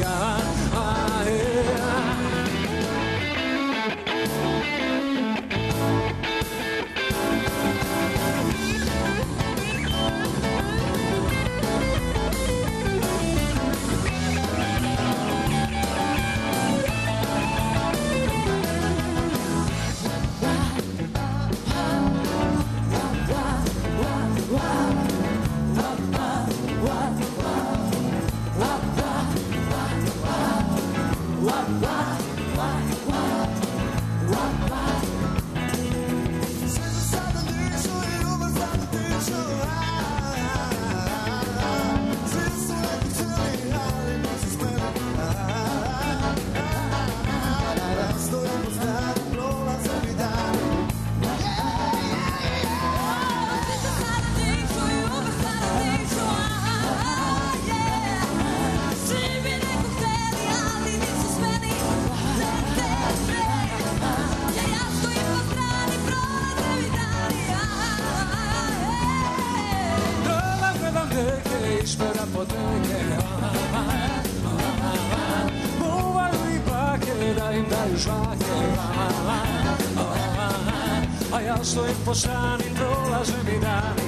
Wow. apoteke. Muvaju i bake da im daju žvake. A ja stojim po strani, prolaze mi dani.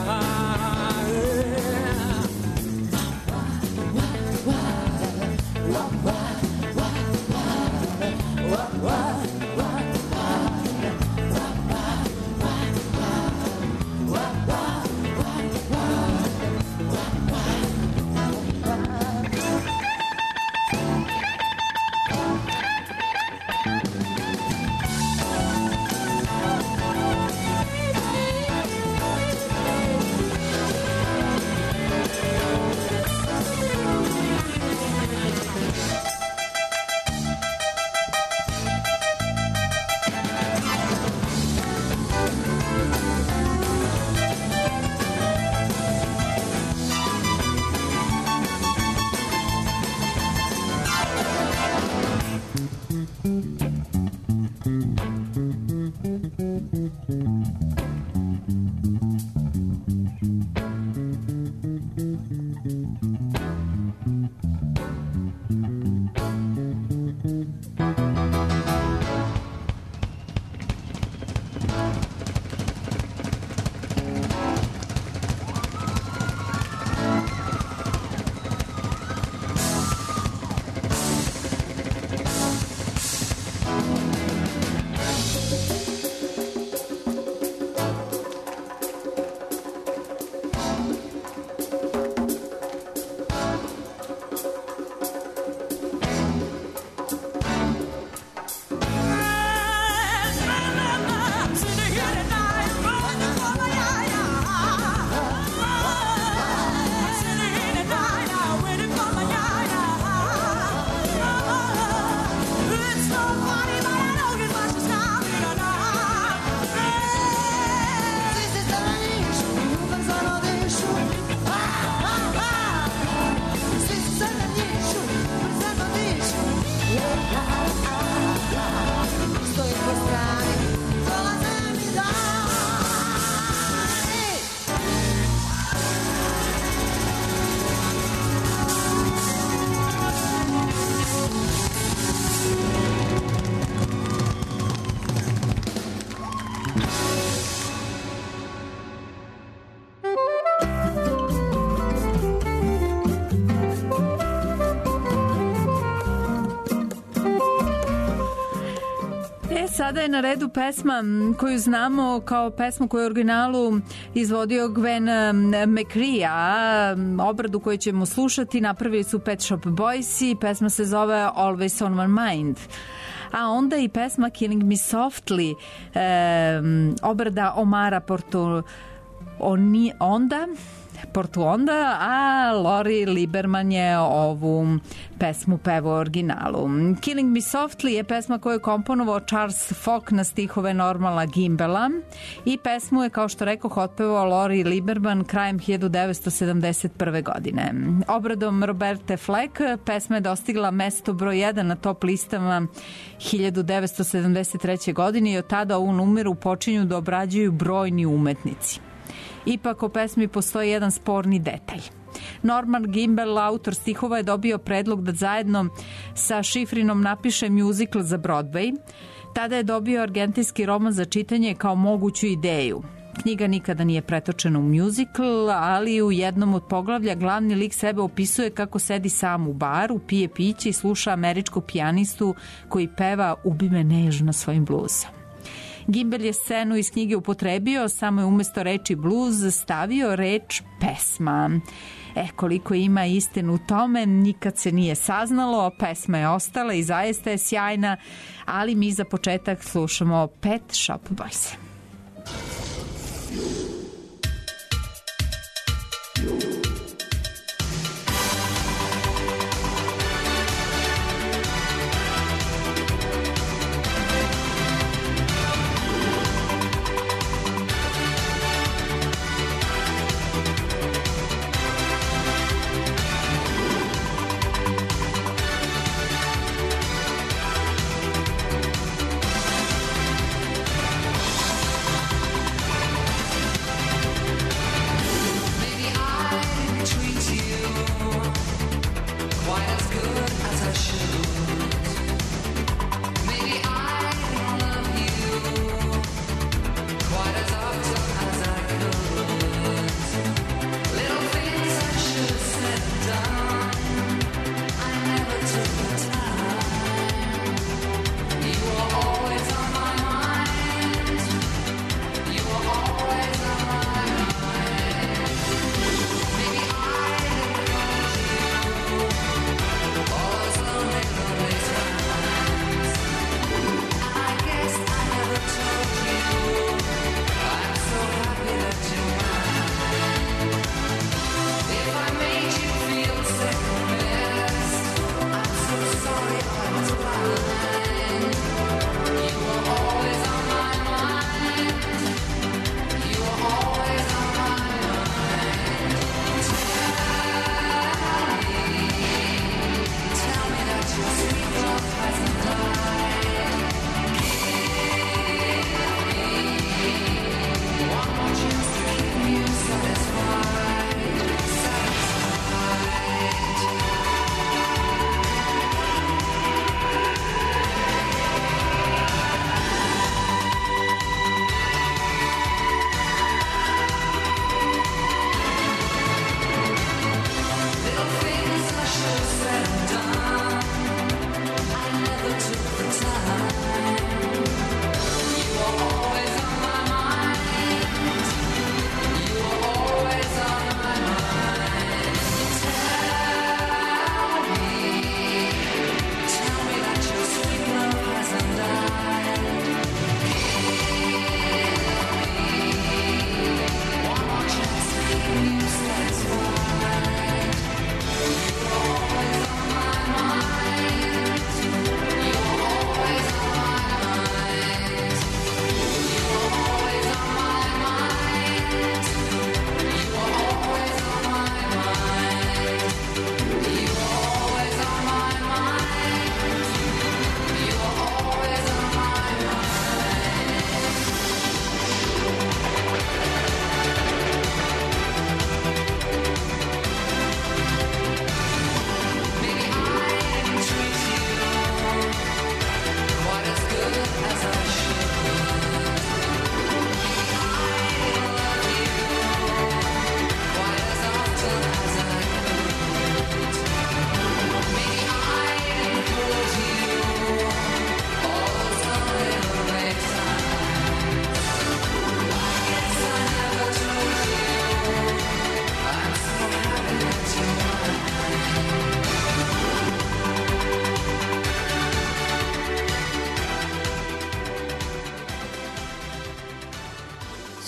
Sada je na redu pesma koju znamo kao pesmu koju je u originalu izvodio Gwen McCrea, a obradu koju ćemo slušati napravili su Pet Shop Boys i pesma se zove Always on My Mind. A onda i pesma Killing Me Softly, e, obrada Omara Porto Oni, onda Portuonda, a Lori Lieberman je ovu pesmu pevao u originalu. Killing Me Softly je pesma koju je komponovao Charles Falk na stihove Normala Gimbela i pesmu je, kao što rekoh, otpevao Lori Lieberman krajem hiljadu devetsto sedamdeset prve. godine. Obradom Roberte Fleck pesma je dostigla mesto broj jedan na top listama hiljadu devetsto sedamdeset treće. godine i od tada ovu numeru počinju da obrađuju brojni umetnici. Ipak o pesmi postoji jedan sporni detalj. Norman Gimbel, autor stihova, je dobio predlog da zajedno sa Šifrinom napiše muzikl za Broadway. Tada je dobio argentinski roman za čitanje kao moguću ideju. Knjiga nikada nije pretočena u muzikl, ali u jednom od poglavlja glavni lik sebe opisuje kako sedi sam u baru, pije piće i sluša američkog pijanistu koji peva Ubi me nežno svojim bluzom. Gimbel je scenu iz knjige upotrebio, samo je umesto reči blues stavio reč pesma. E, koliko ima istinu u tome, nikad se nije saznalo, pesma je ostala i zaista je sjajna, ali mi za početak slušamo Pet Shop Boys.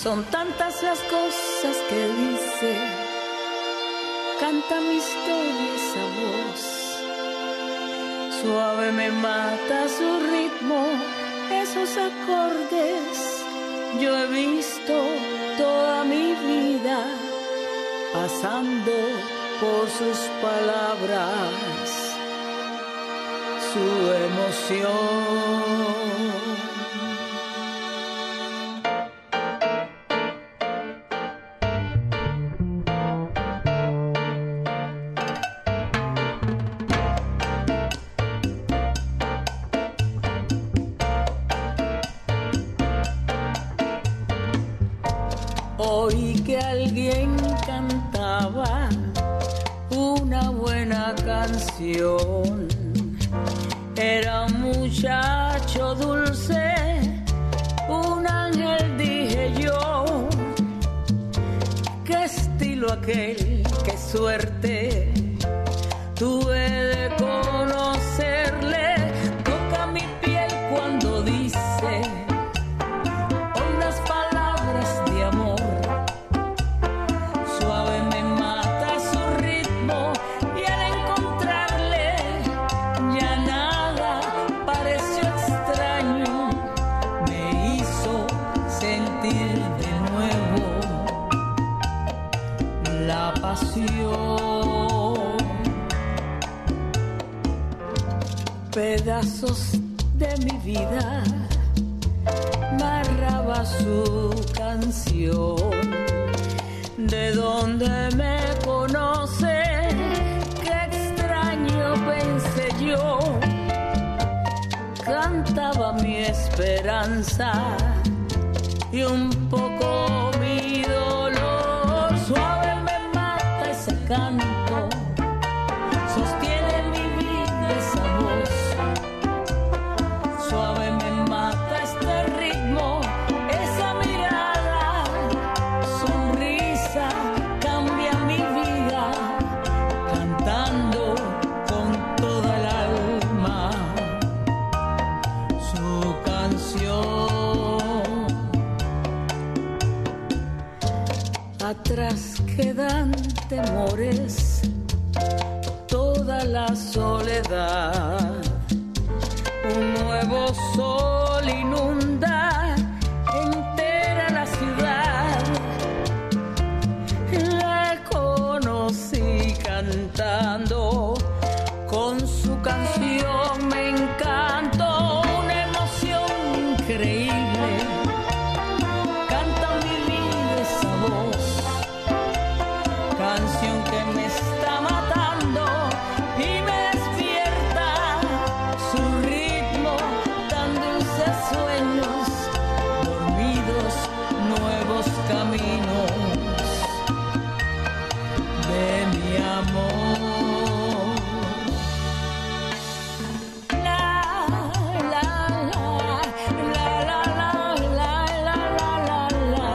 Son tantas las cosas que dice, canta mi historia esa voz. Suave me mata su ritmo, esos acordes. Yo he visto toda mi vida pasando por sus palabras, su emoción. Oí que alguien cantaba una buena canción. Era un muchacho dulce, un ángel dije yo. Qué estilo aquel, qué suerte tuve de conocerle. Toca mi piel cuando dice hondas palabras de amor. Suave me mata su ritmo y al encontrarle ya nada pareció extraño. Me hizo sentir de nuevo la pasión. Pedazos de mi vida narraba su canción. ¿De dónde me conoce? Qué extraño pensé yo. Cantaba mi esperanza y un poco mi dolor. Suave me mata ese canto, sostiene mi vida esa voz. Suave me mata este ritmo, esa mirada, sonrisa, cambia mi vida, cantando con toda el alma su canción. Atrás quedan temores, toda la soledad. Un nuevo sol inunda entera la ciudad. La conocí cantando, con su canción me encantó. Una emoción increíble, canta mi vida esa voz. Canción que me está matando y me despierta su ritmo, tan dulces sueños, dormidos nuevos caminos de mi amor. La, la, la, la, la, la, la, la, la, la, la.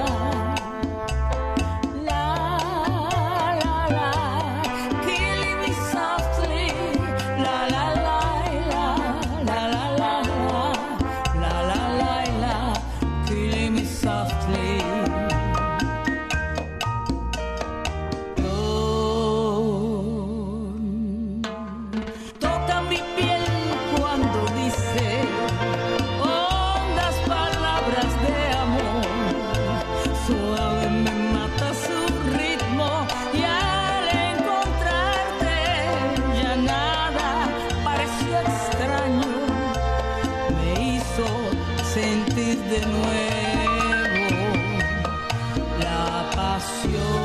La, la, la, killing me softly. La, la, la, la, la, la, la, la, la, la, la, killing me softly. Toca mi piel cuando dice hondas palabras de amor. Suave me mata su ritmo y al encontrarte ya nada pareció extraño. Me hizo sentir de nuevo la pasión.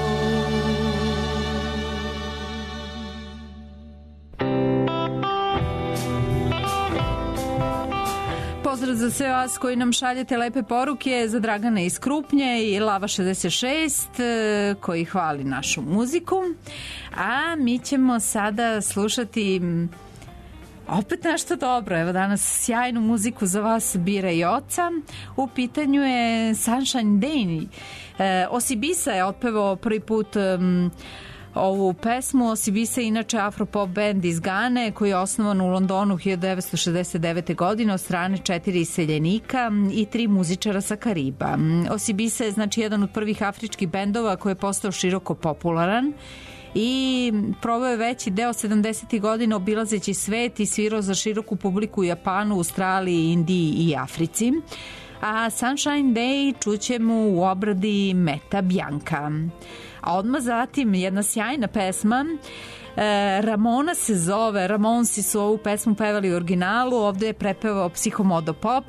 Pozdrav za sve vas koji nam šaljete lepe poruke, za Dragana iz Krupnje i Lava šezdeset šest e, koji hvali našu muziku. A mi ćemo sada slušati m, opet nešto dobro. Evo danas sjajnu muziku za vas bira i oca. U pitanju je Sunshine Day. E, Osibisa je otpevao prvi put m, ovu pesmu. O C B C je inače afropop band iz Gane koji je osnovan u Londonu hiljadu devetsto šezdeset devete. godine od strane četiri iseljenika i tri muzičara sa Kariba. O C B C je znači jedan od prvih afričkih bendova koji je postao široko popularan i proveo je veći deo sedamdesetih godina obilazeći svet i svirao za široku publiku u Japanu, Australiji, Indiji i Africi. A Sunshine Day čućemo u obradi Meta Bianca. A odmah zatim jedna sjajna pesma, e, Ramona se zove, Ramonsi su ovu pesmu pevali u originalu, ovde je prepevao Psihomodo Pop.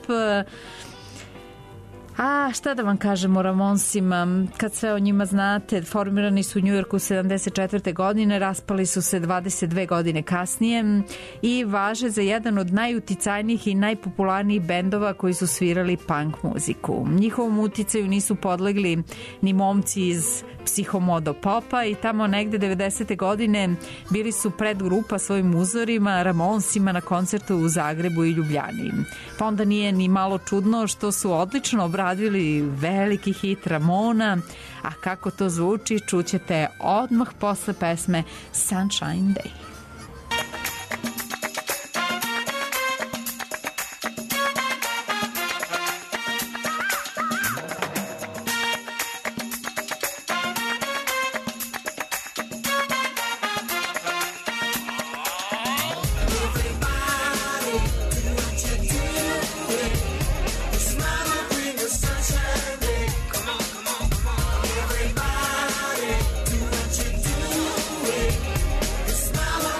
A šta da vam kažem o Ramonsima, kad sve o njima znate, formirani su u Njujorku sedamdeset četvrte. godine, raspali su se dvadeset dve godine kasnije i važe za jedan od najuticajnijih i najpopularnijih bendova koji su svirali punk muziku. Njihovom uticaju nisu podlegli ni momci iz Psihomodo Popa i tamo negde devedesete. godine bili su predgrupa svojim uzorima Ramonsima na koncertu u Zagrebu i Ljubljani. Pa onda nije ni malo čudno što su odlično obradili veliki hit Ramona, a kako to zvuči čućete odmah posle pesme Sunshine Day. Smile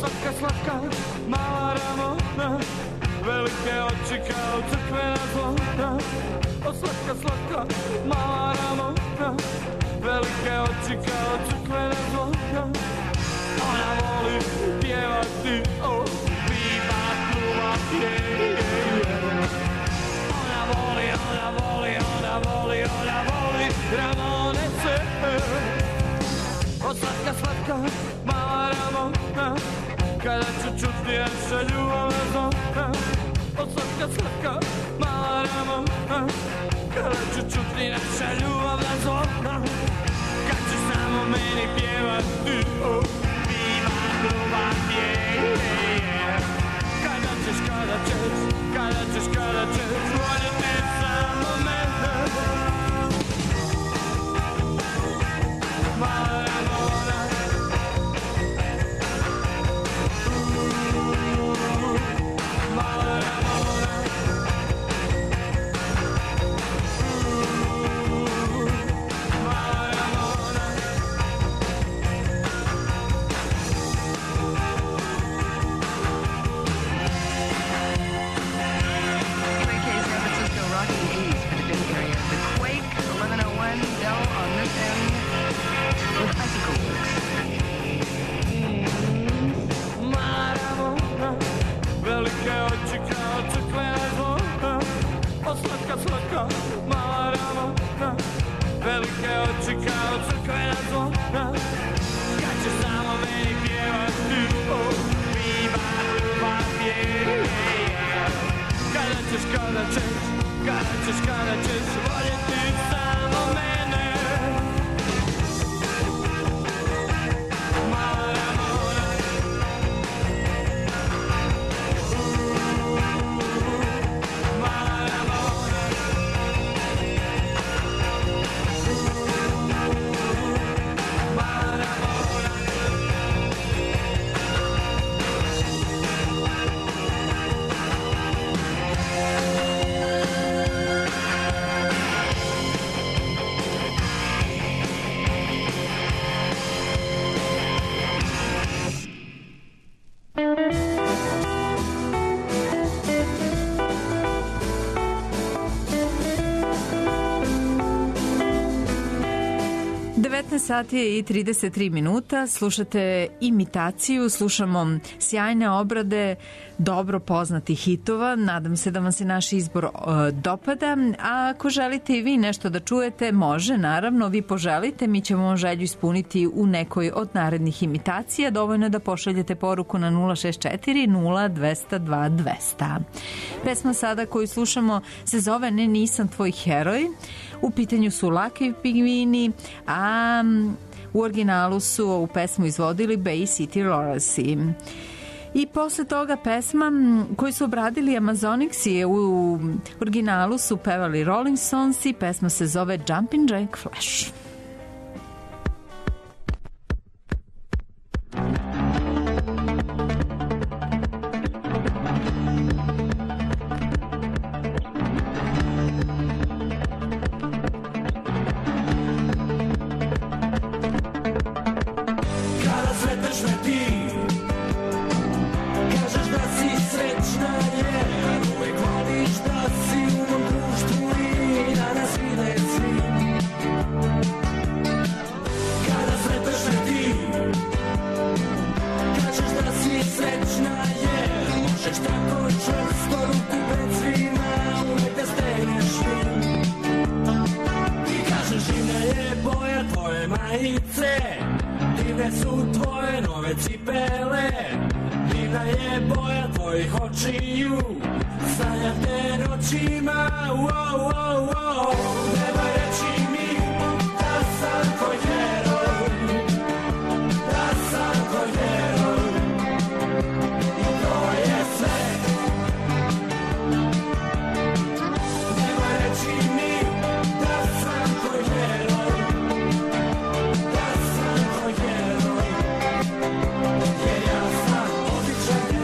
slatka, slatka, mala Ramona, velike oči kao crkvena zvona. O slatka, slatka, mala Ramona, velike oči kao crkvena zvona. Ona voli pjevati, oh, viva pluvati, yeah, yeah, yeah. Ona voli, ona voli, ona voli, ona voli Ramone se. O slatka, slatka, mala Ramona, kada ću čuti naša ljubavna zvona. O slatka, slatka, mala Ramona, kada ću čuti naša ljubavna zvona. Kad ćeš samo meni pjevati, oh, viva pluvati, yeah, yeah. Kada ćeš, kada ćeš, kada ćeš, kada ćeš voljeti samo mene. Mala Ramona, mala Ramona, mala Ramona. K San Francisco rocking the eighties for the Bay Area. The Quake, eleven oh one, Dell on this end with Icicle Works. Mala Ramona, velike oči kao crkvena zvona. O slatka, slatka, mala Ramona, velike oči kao crkvena zvona. Kad ćeš samo meni pjevati, oh, viva pluvati, yeah, yeah. Kada ćeš, kada ćeš, kada ćeš, kada ćeš voljeti samo mene. Mala Ramona, mala Ramona, mala Ramona. devetnaest sati i trideset tri minuta, slušate imitaciju, slušamo sjajne obrade dobro poznatih hitova. Nadam se da vam se naš izbor uh, dopada, a ako želite i vi nešto da čujete, može, naravno, vi poželite, mi ćemo vam želju ispuniti u nekoj od narednih imitacija. Dovoljno je da pošaljete poruku na nula šest četiri nula dvesta dva dvesta. Pesma sada koju slušamo se zove Ne nisam tvoj heroj. U pitanju su Laki Pingvini, a u originalu su ovu pesmu izvodili Bay City Rollers-i. I posle toga pesma koju su obradili Amazonics je u originalu su pevali Rolling Stones i pesma se zove Jumpin' Jack Flash.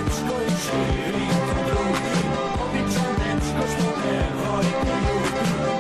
Običan dečko što ne voli ljubi.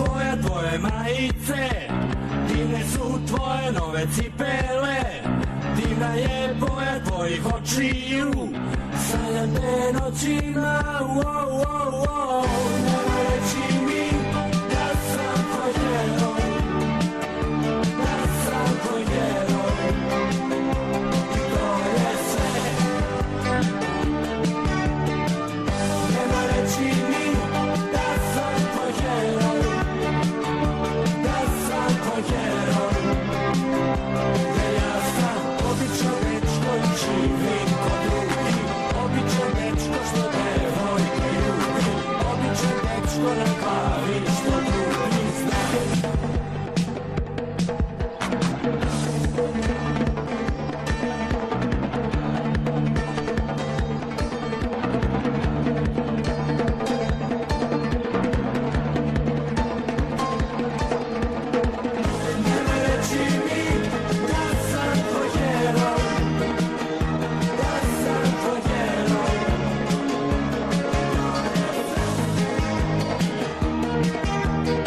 boja tvoje majice, divne su tvoje nove cipele, divna je boja tvojih očiju, sanjane noćima, wow, wow, wow, nema reći mi da sam tvoj heroj, da sam tvoj heroj, i to je sve. Nema reći mi da sam tvoj heroj, da sam tvoj heroj, jer ja sam obično dečko i živim kod drugih, običan dečko što devojke ljubi, običan dečko na glavi što drugi znaju. Nema reći mi da sam tvoj heroj, da sam tvoj heroj.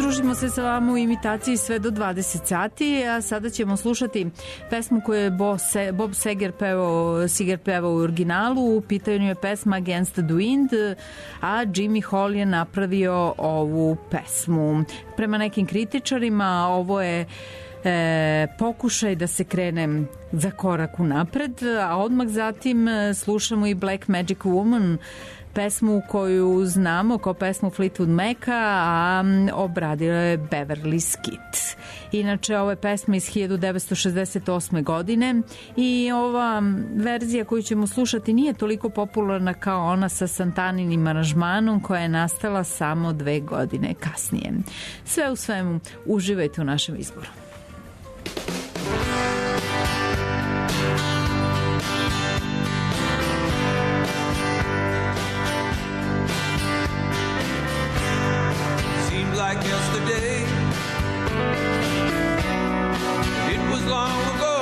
družimo se sa vama u imitaciji sve do dvadeset sati, a sada ćemo slušati pesmu koju je Bo Se, Bob Seger pevao, Seger pevao u originalu. U pitanju je pesma Against the Wind, a Jimmy Hall je napravio ovu pesmu. Prema nekim kritičarima ovo je E, pokušaj da se krenem za korak unapred, a odmah zatim slušamo i Black Magic Woman, pesmu koju znamo kao pesmu Fleetwood Maca, a obradila je Beverly Skit. Inače, ovo je pesma iz hiljadu devetsto šezdeset osme godine i ova verzija koju ćemo slušati nije toliko popularna kao ona sa Santaninim aranžmanom koja je nastala samo dve godine kasnije. Sve u svemu, uživajte u našem izboru. Like yesterday, it was long ago.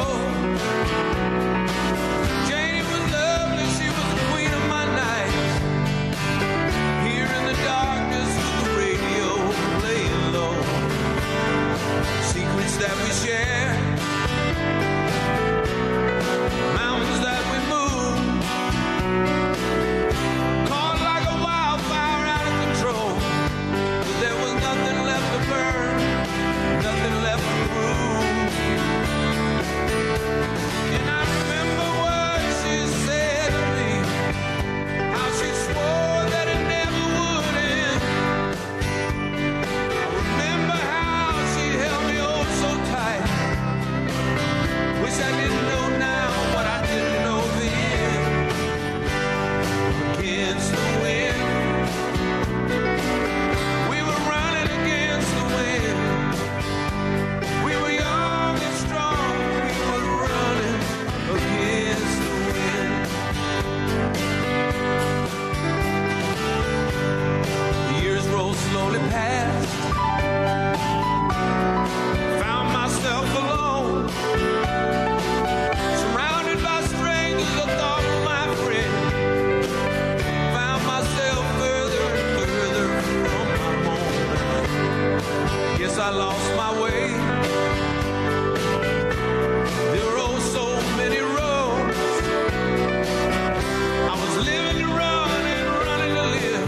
Janie was lovely, she was the queen of my night. Here in the darkness with the radio playing low, secrets that we share, mountains that we move, caught like a wildfire out of control. There was nothing left to burn, nothing left to prove. And I remember what she said to me, how she swore that it never would end. I remember how she held me oh so tight. Wish I didn't know now what I didn't know then. Against the wind, slowly passed. Found myself alone, surrounded by strangers I thought were my friend. Found myself further and further from my home. Guess I lost my way. There were oh so many roads. I was living to run and running to live.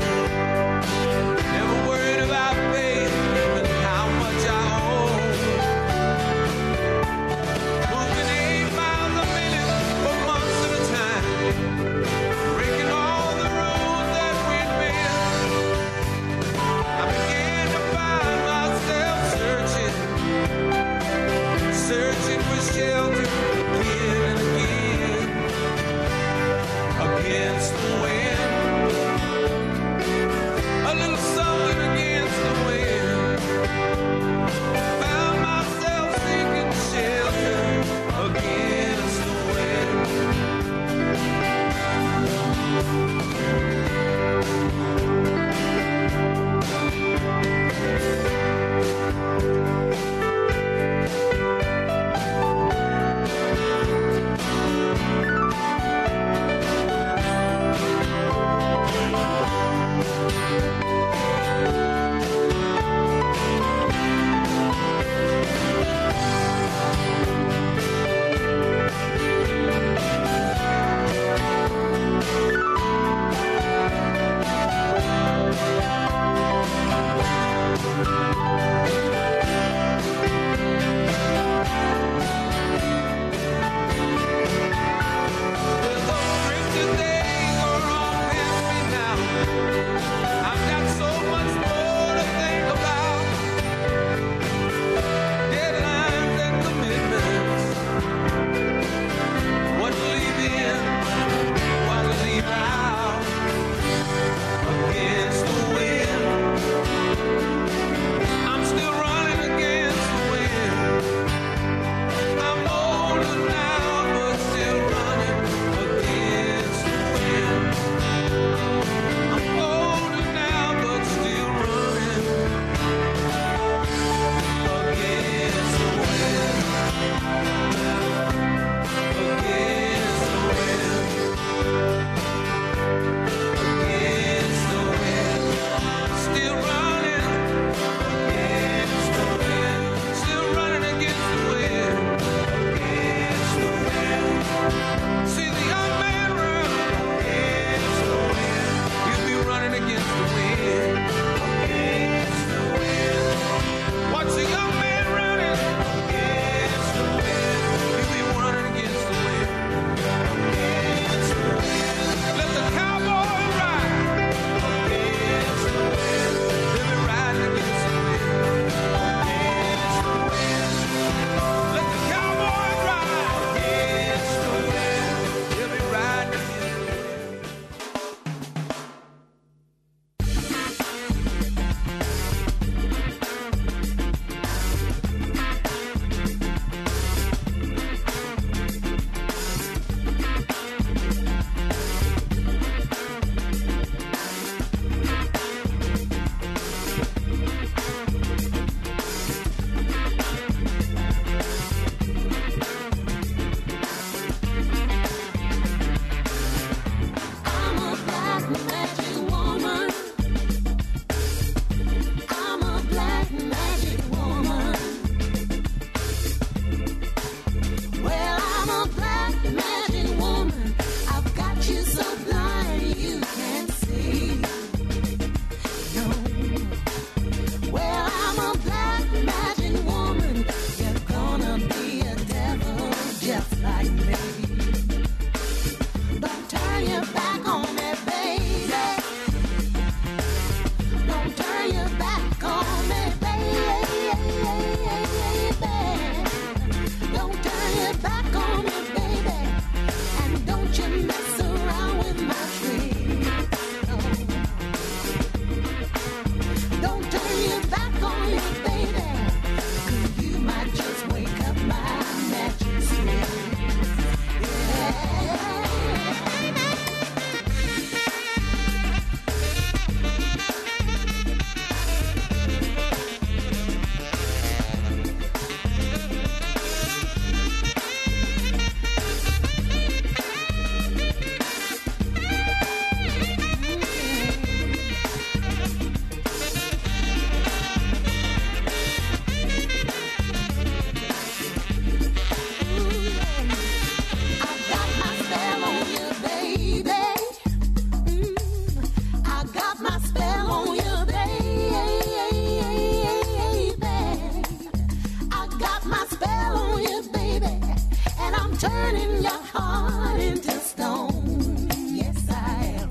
turning your heart into stone. Yes, I am.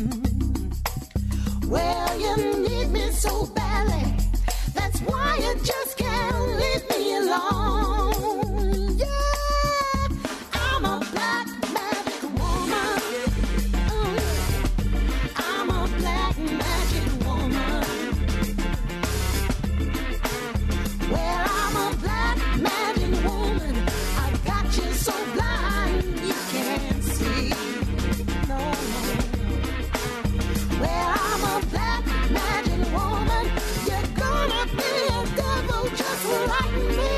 Mm. Well, you need me so badly. That's why you just can't leave me alone. Yeah, I'm a black magic woman. Mm. I'm a black magic woman. Well, I'm a black magic woman. I got you so blind you can't see. No, no. Well, I'm a black magic woman. You're gonna be a devil just like me.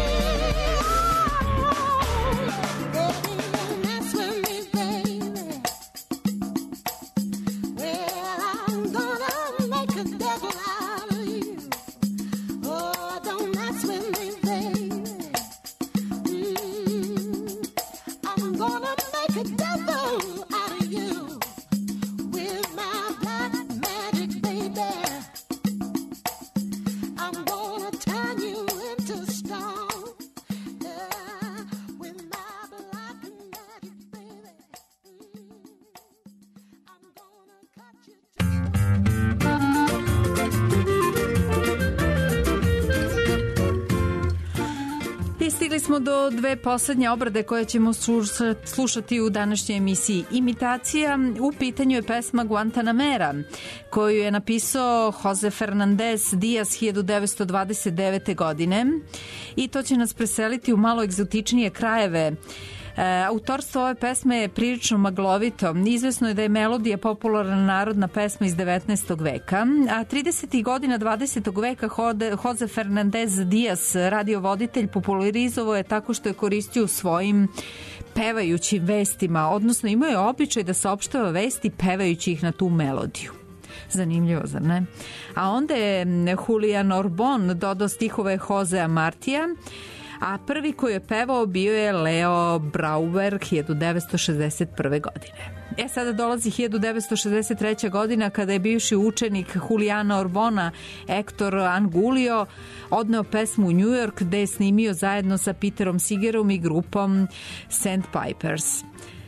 Oh, baby, don't mess with me, baby. Well, I'm gonna make a devil out of you. Oh, don't mess with me, baby. Mm, I'm gonna make a devil out of you with my black magic, baby. I'm gonna turn you into stone. Yeah, with my black magic, baby. Mm, I'm gonna cut you I stigli smo do dve poslednje obrade koje ćemo slušati u današnjoj emisiji Imitacija. U pitanju je pesma Guantanamera, koju je napisao Jose Fernandez Diaz hiljadu devetsto dvadeset devete. godine i to će nas preseliti u malo egzotičnije krajeve. E, autorstvo ove pesme je prilično maglovito. Izvesno je da je melodija popularna narodna pesma iz devetnaestog veka, a tridesetih godina dvadesetog veka Jose Fernandez Diaz, radiovoditelj, popularizovao je tako što je koristio u svojim pevajućim vestima, odnosno imao je običaj da saopštava vesti pevajući ih na tu melodiju. Zanimljivo, zar ne? A onda je Julian Orbon dodao stihove Josea Martija, a prvi koji je pevao bio je Leo Brouwer hiljadu devetsto šezdeset prve. godine. E, sada dolazi hiljadu devetsto šezdeset treća. godina kada je bivši učenik Juliana Orbona, Hector Angulio, odneo pesmu u New York gde je snimio zajedno sa Peterom Seegerom i grupom Sandpipers.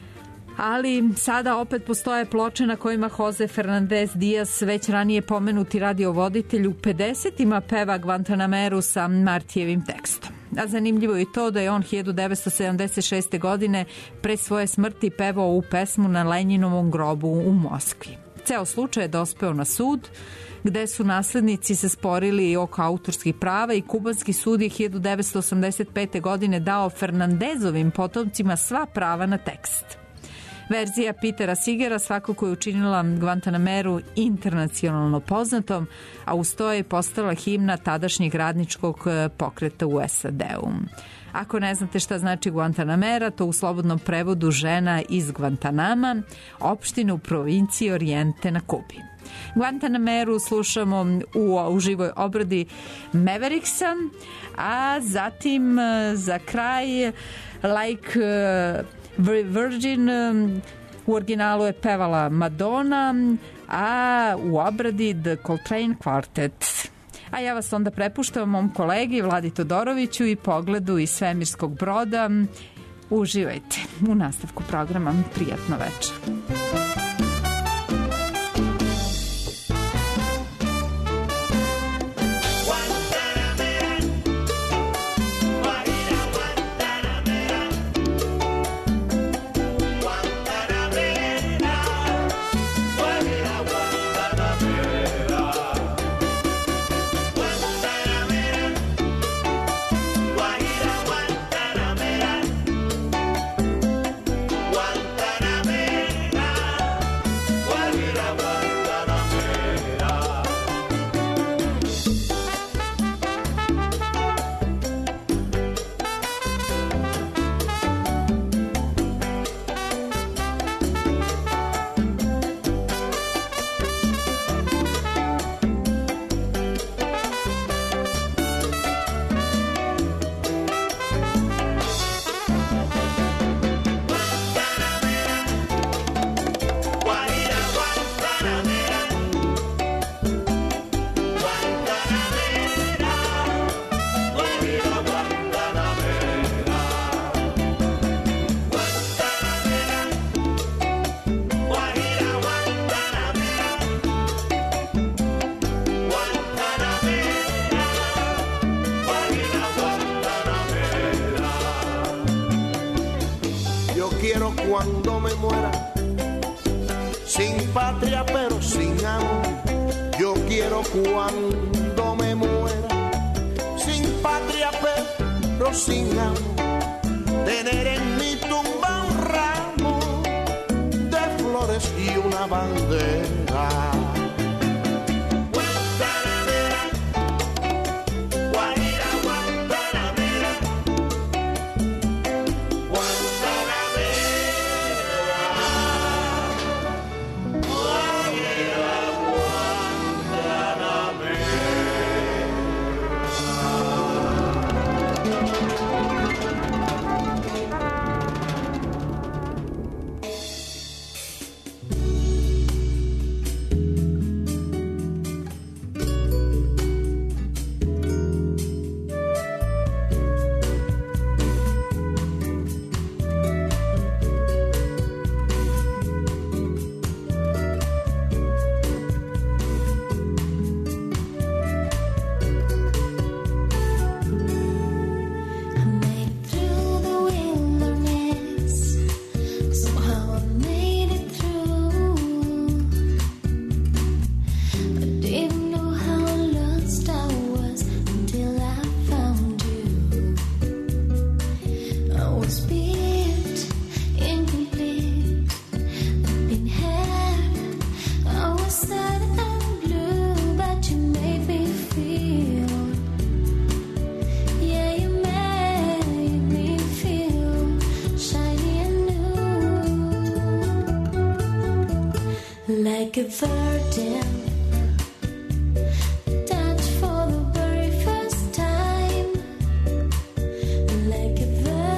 Ali sada opet postoje ploče na kojima Jose Fernandez Diaz, već ranije pomenuti radiovoditelj, u pedesetima peva Guantanameru sa Martijevim tekstom. A zanimljivo je i to da je on hiljadu devetsto sedamdeset šeste. godine pre svoje smrti pevao ovu pesmu na Lenjinovom grobu u Moskvi. Ceo slučaj je dospeo na sud, gde su naslednici se sporili oko autorskih prava i kubanski sud je hiljadu devetsto osamdeset pete. godine dao Fernandezovim potomcima sva prava na tekst. Verzija Petera Seegera svakako je učinila Guantanameru internacionalno poznatom, a uz to je postala himna tadašnjeg radničkog pokreta u es a de-u. Ako ne znate šta znači Guantanamera, to u slobodnom prevodu žena iz Guantanama, opštine u provinciji Orijente na Kubi. Guantanameru slušamo u, u živoj obradi Mavericksa, a zatim za kraj Like Virgin u originalu je pevala Madonna, a u obradi The Coltrane Quartet. A ja vas onda prepuštam mom kolegi Vladi Todoroviću i Pogledu iz svemirskog broda. Uživajte u nastavku programa. Prijatno večer. Guantanamera, quiero cuando me muera, sin patria pero sin amor. Yo quiero cuando me muera, sin patria pero sin amor, tener en mi tumba un ramo de flores y una bandera. Like a virgin, touch for the very first time. Like a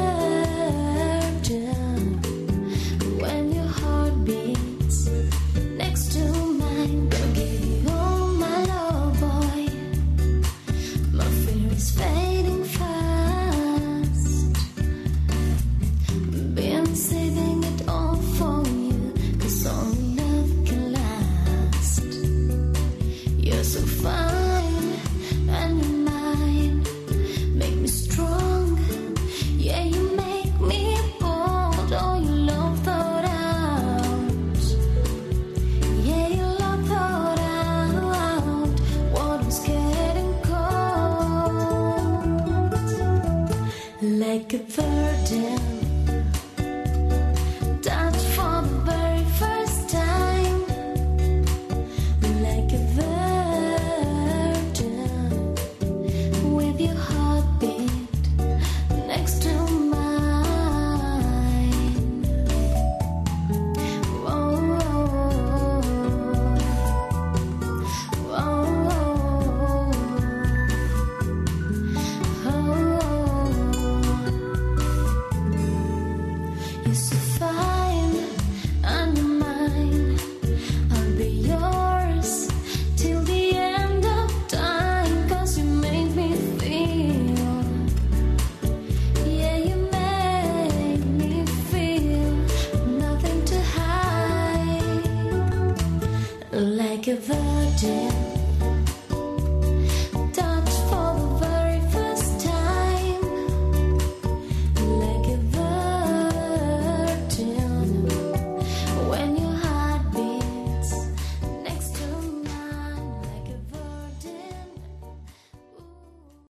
virgin, when your heart beats next to mine. I'll give you all my love, boy. My fear is fading fast. Been saving it all for you, 'cause only so fine and you're mine, make me strong, yeah, you make me bold. Oh, your love thought out, yeah, your love thought out what was getting cold. Like a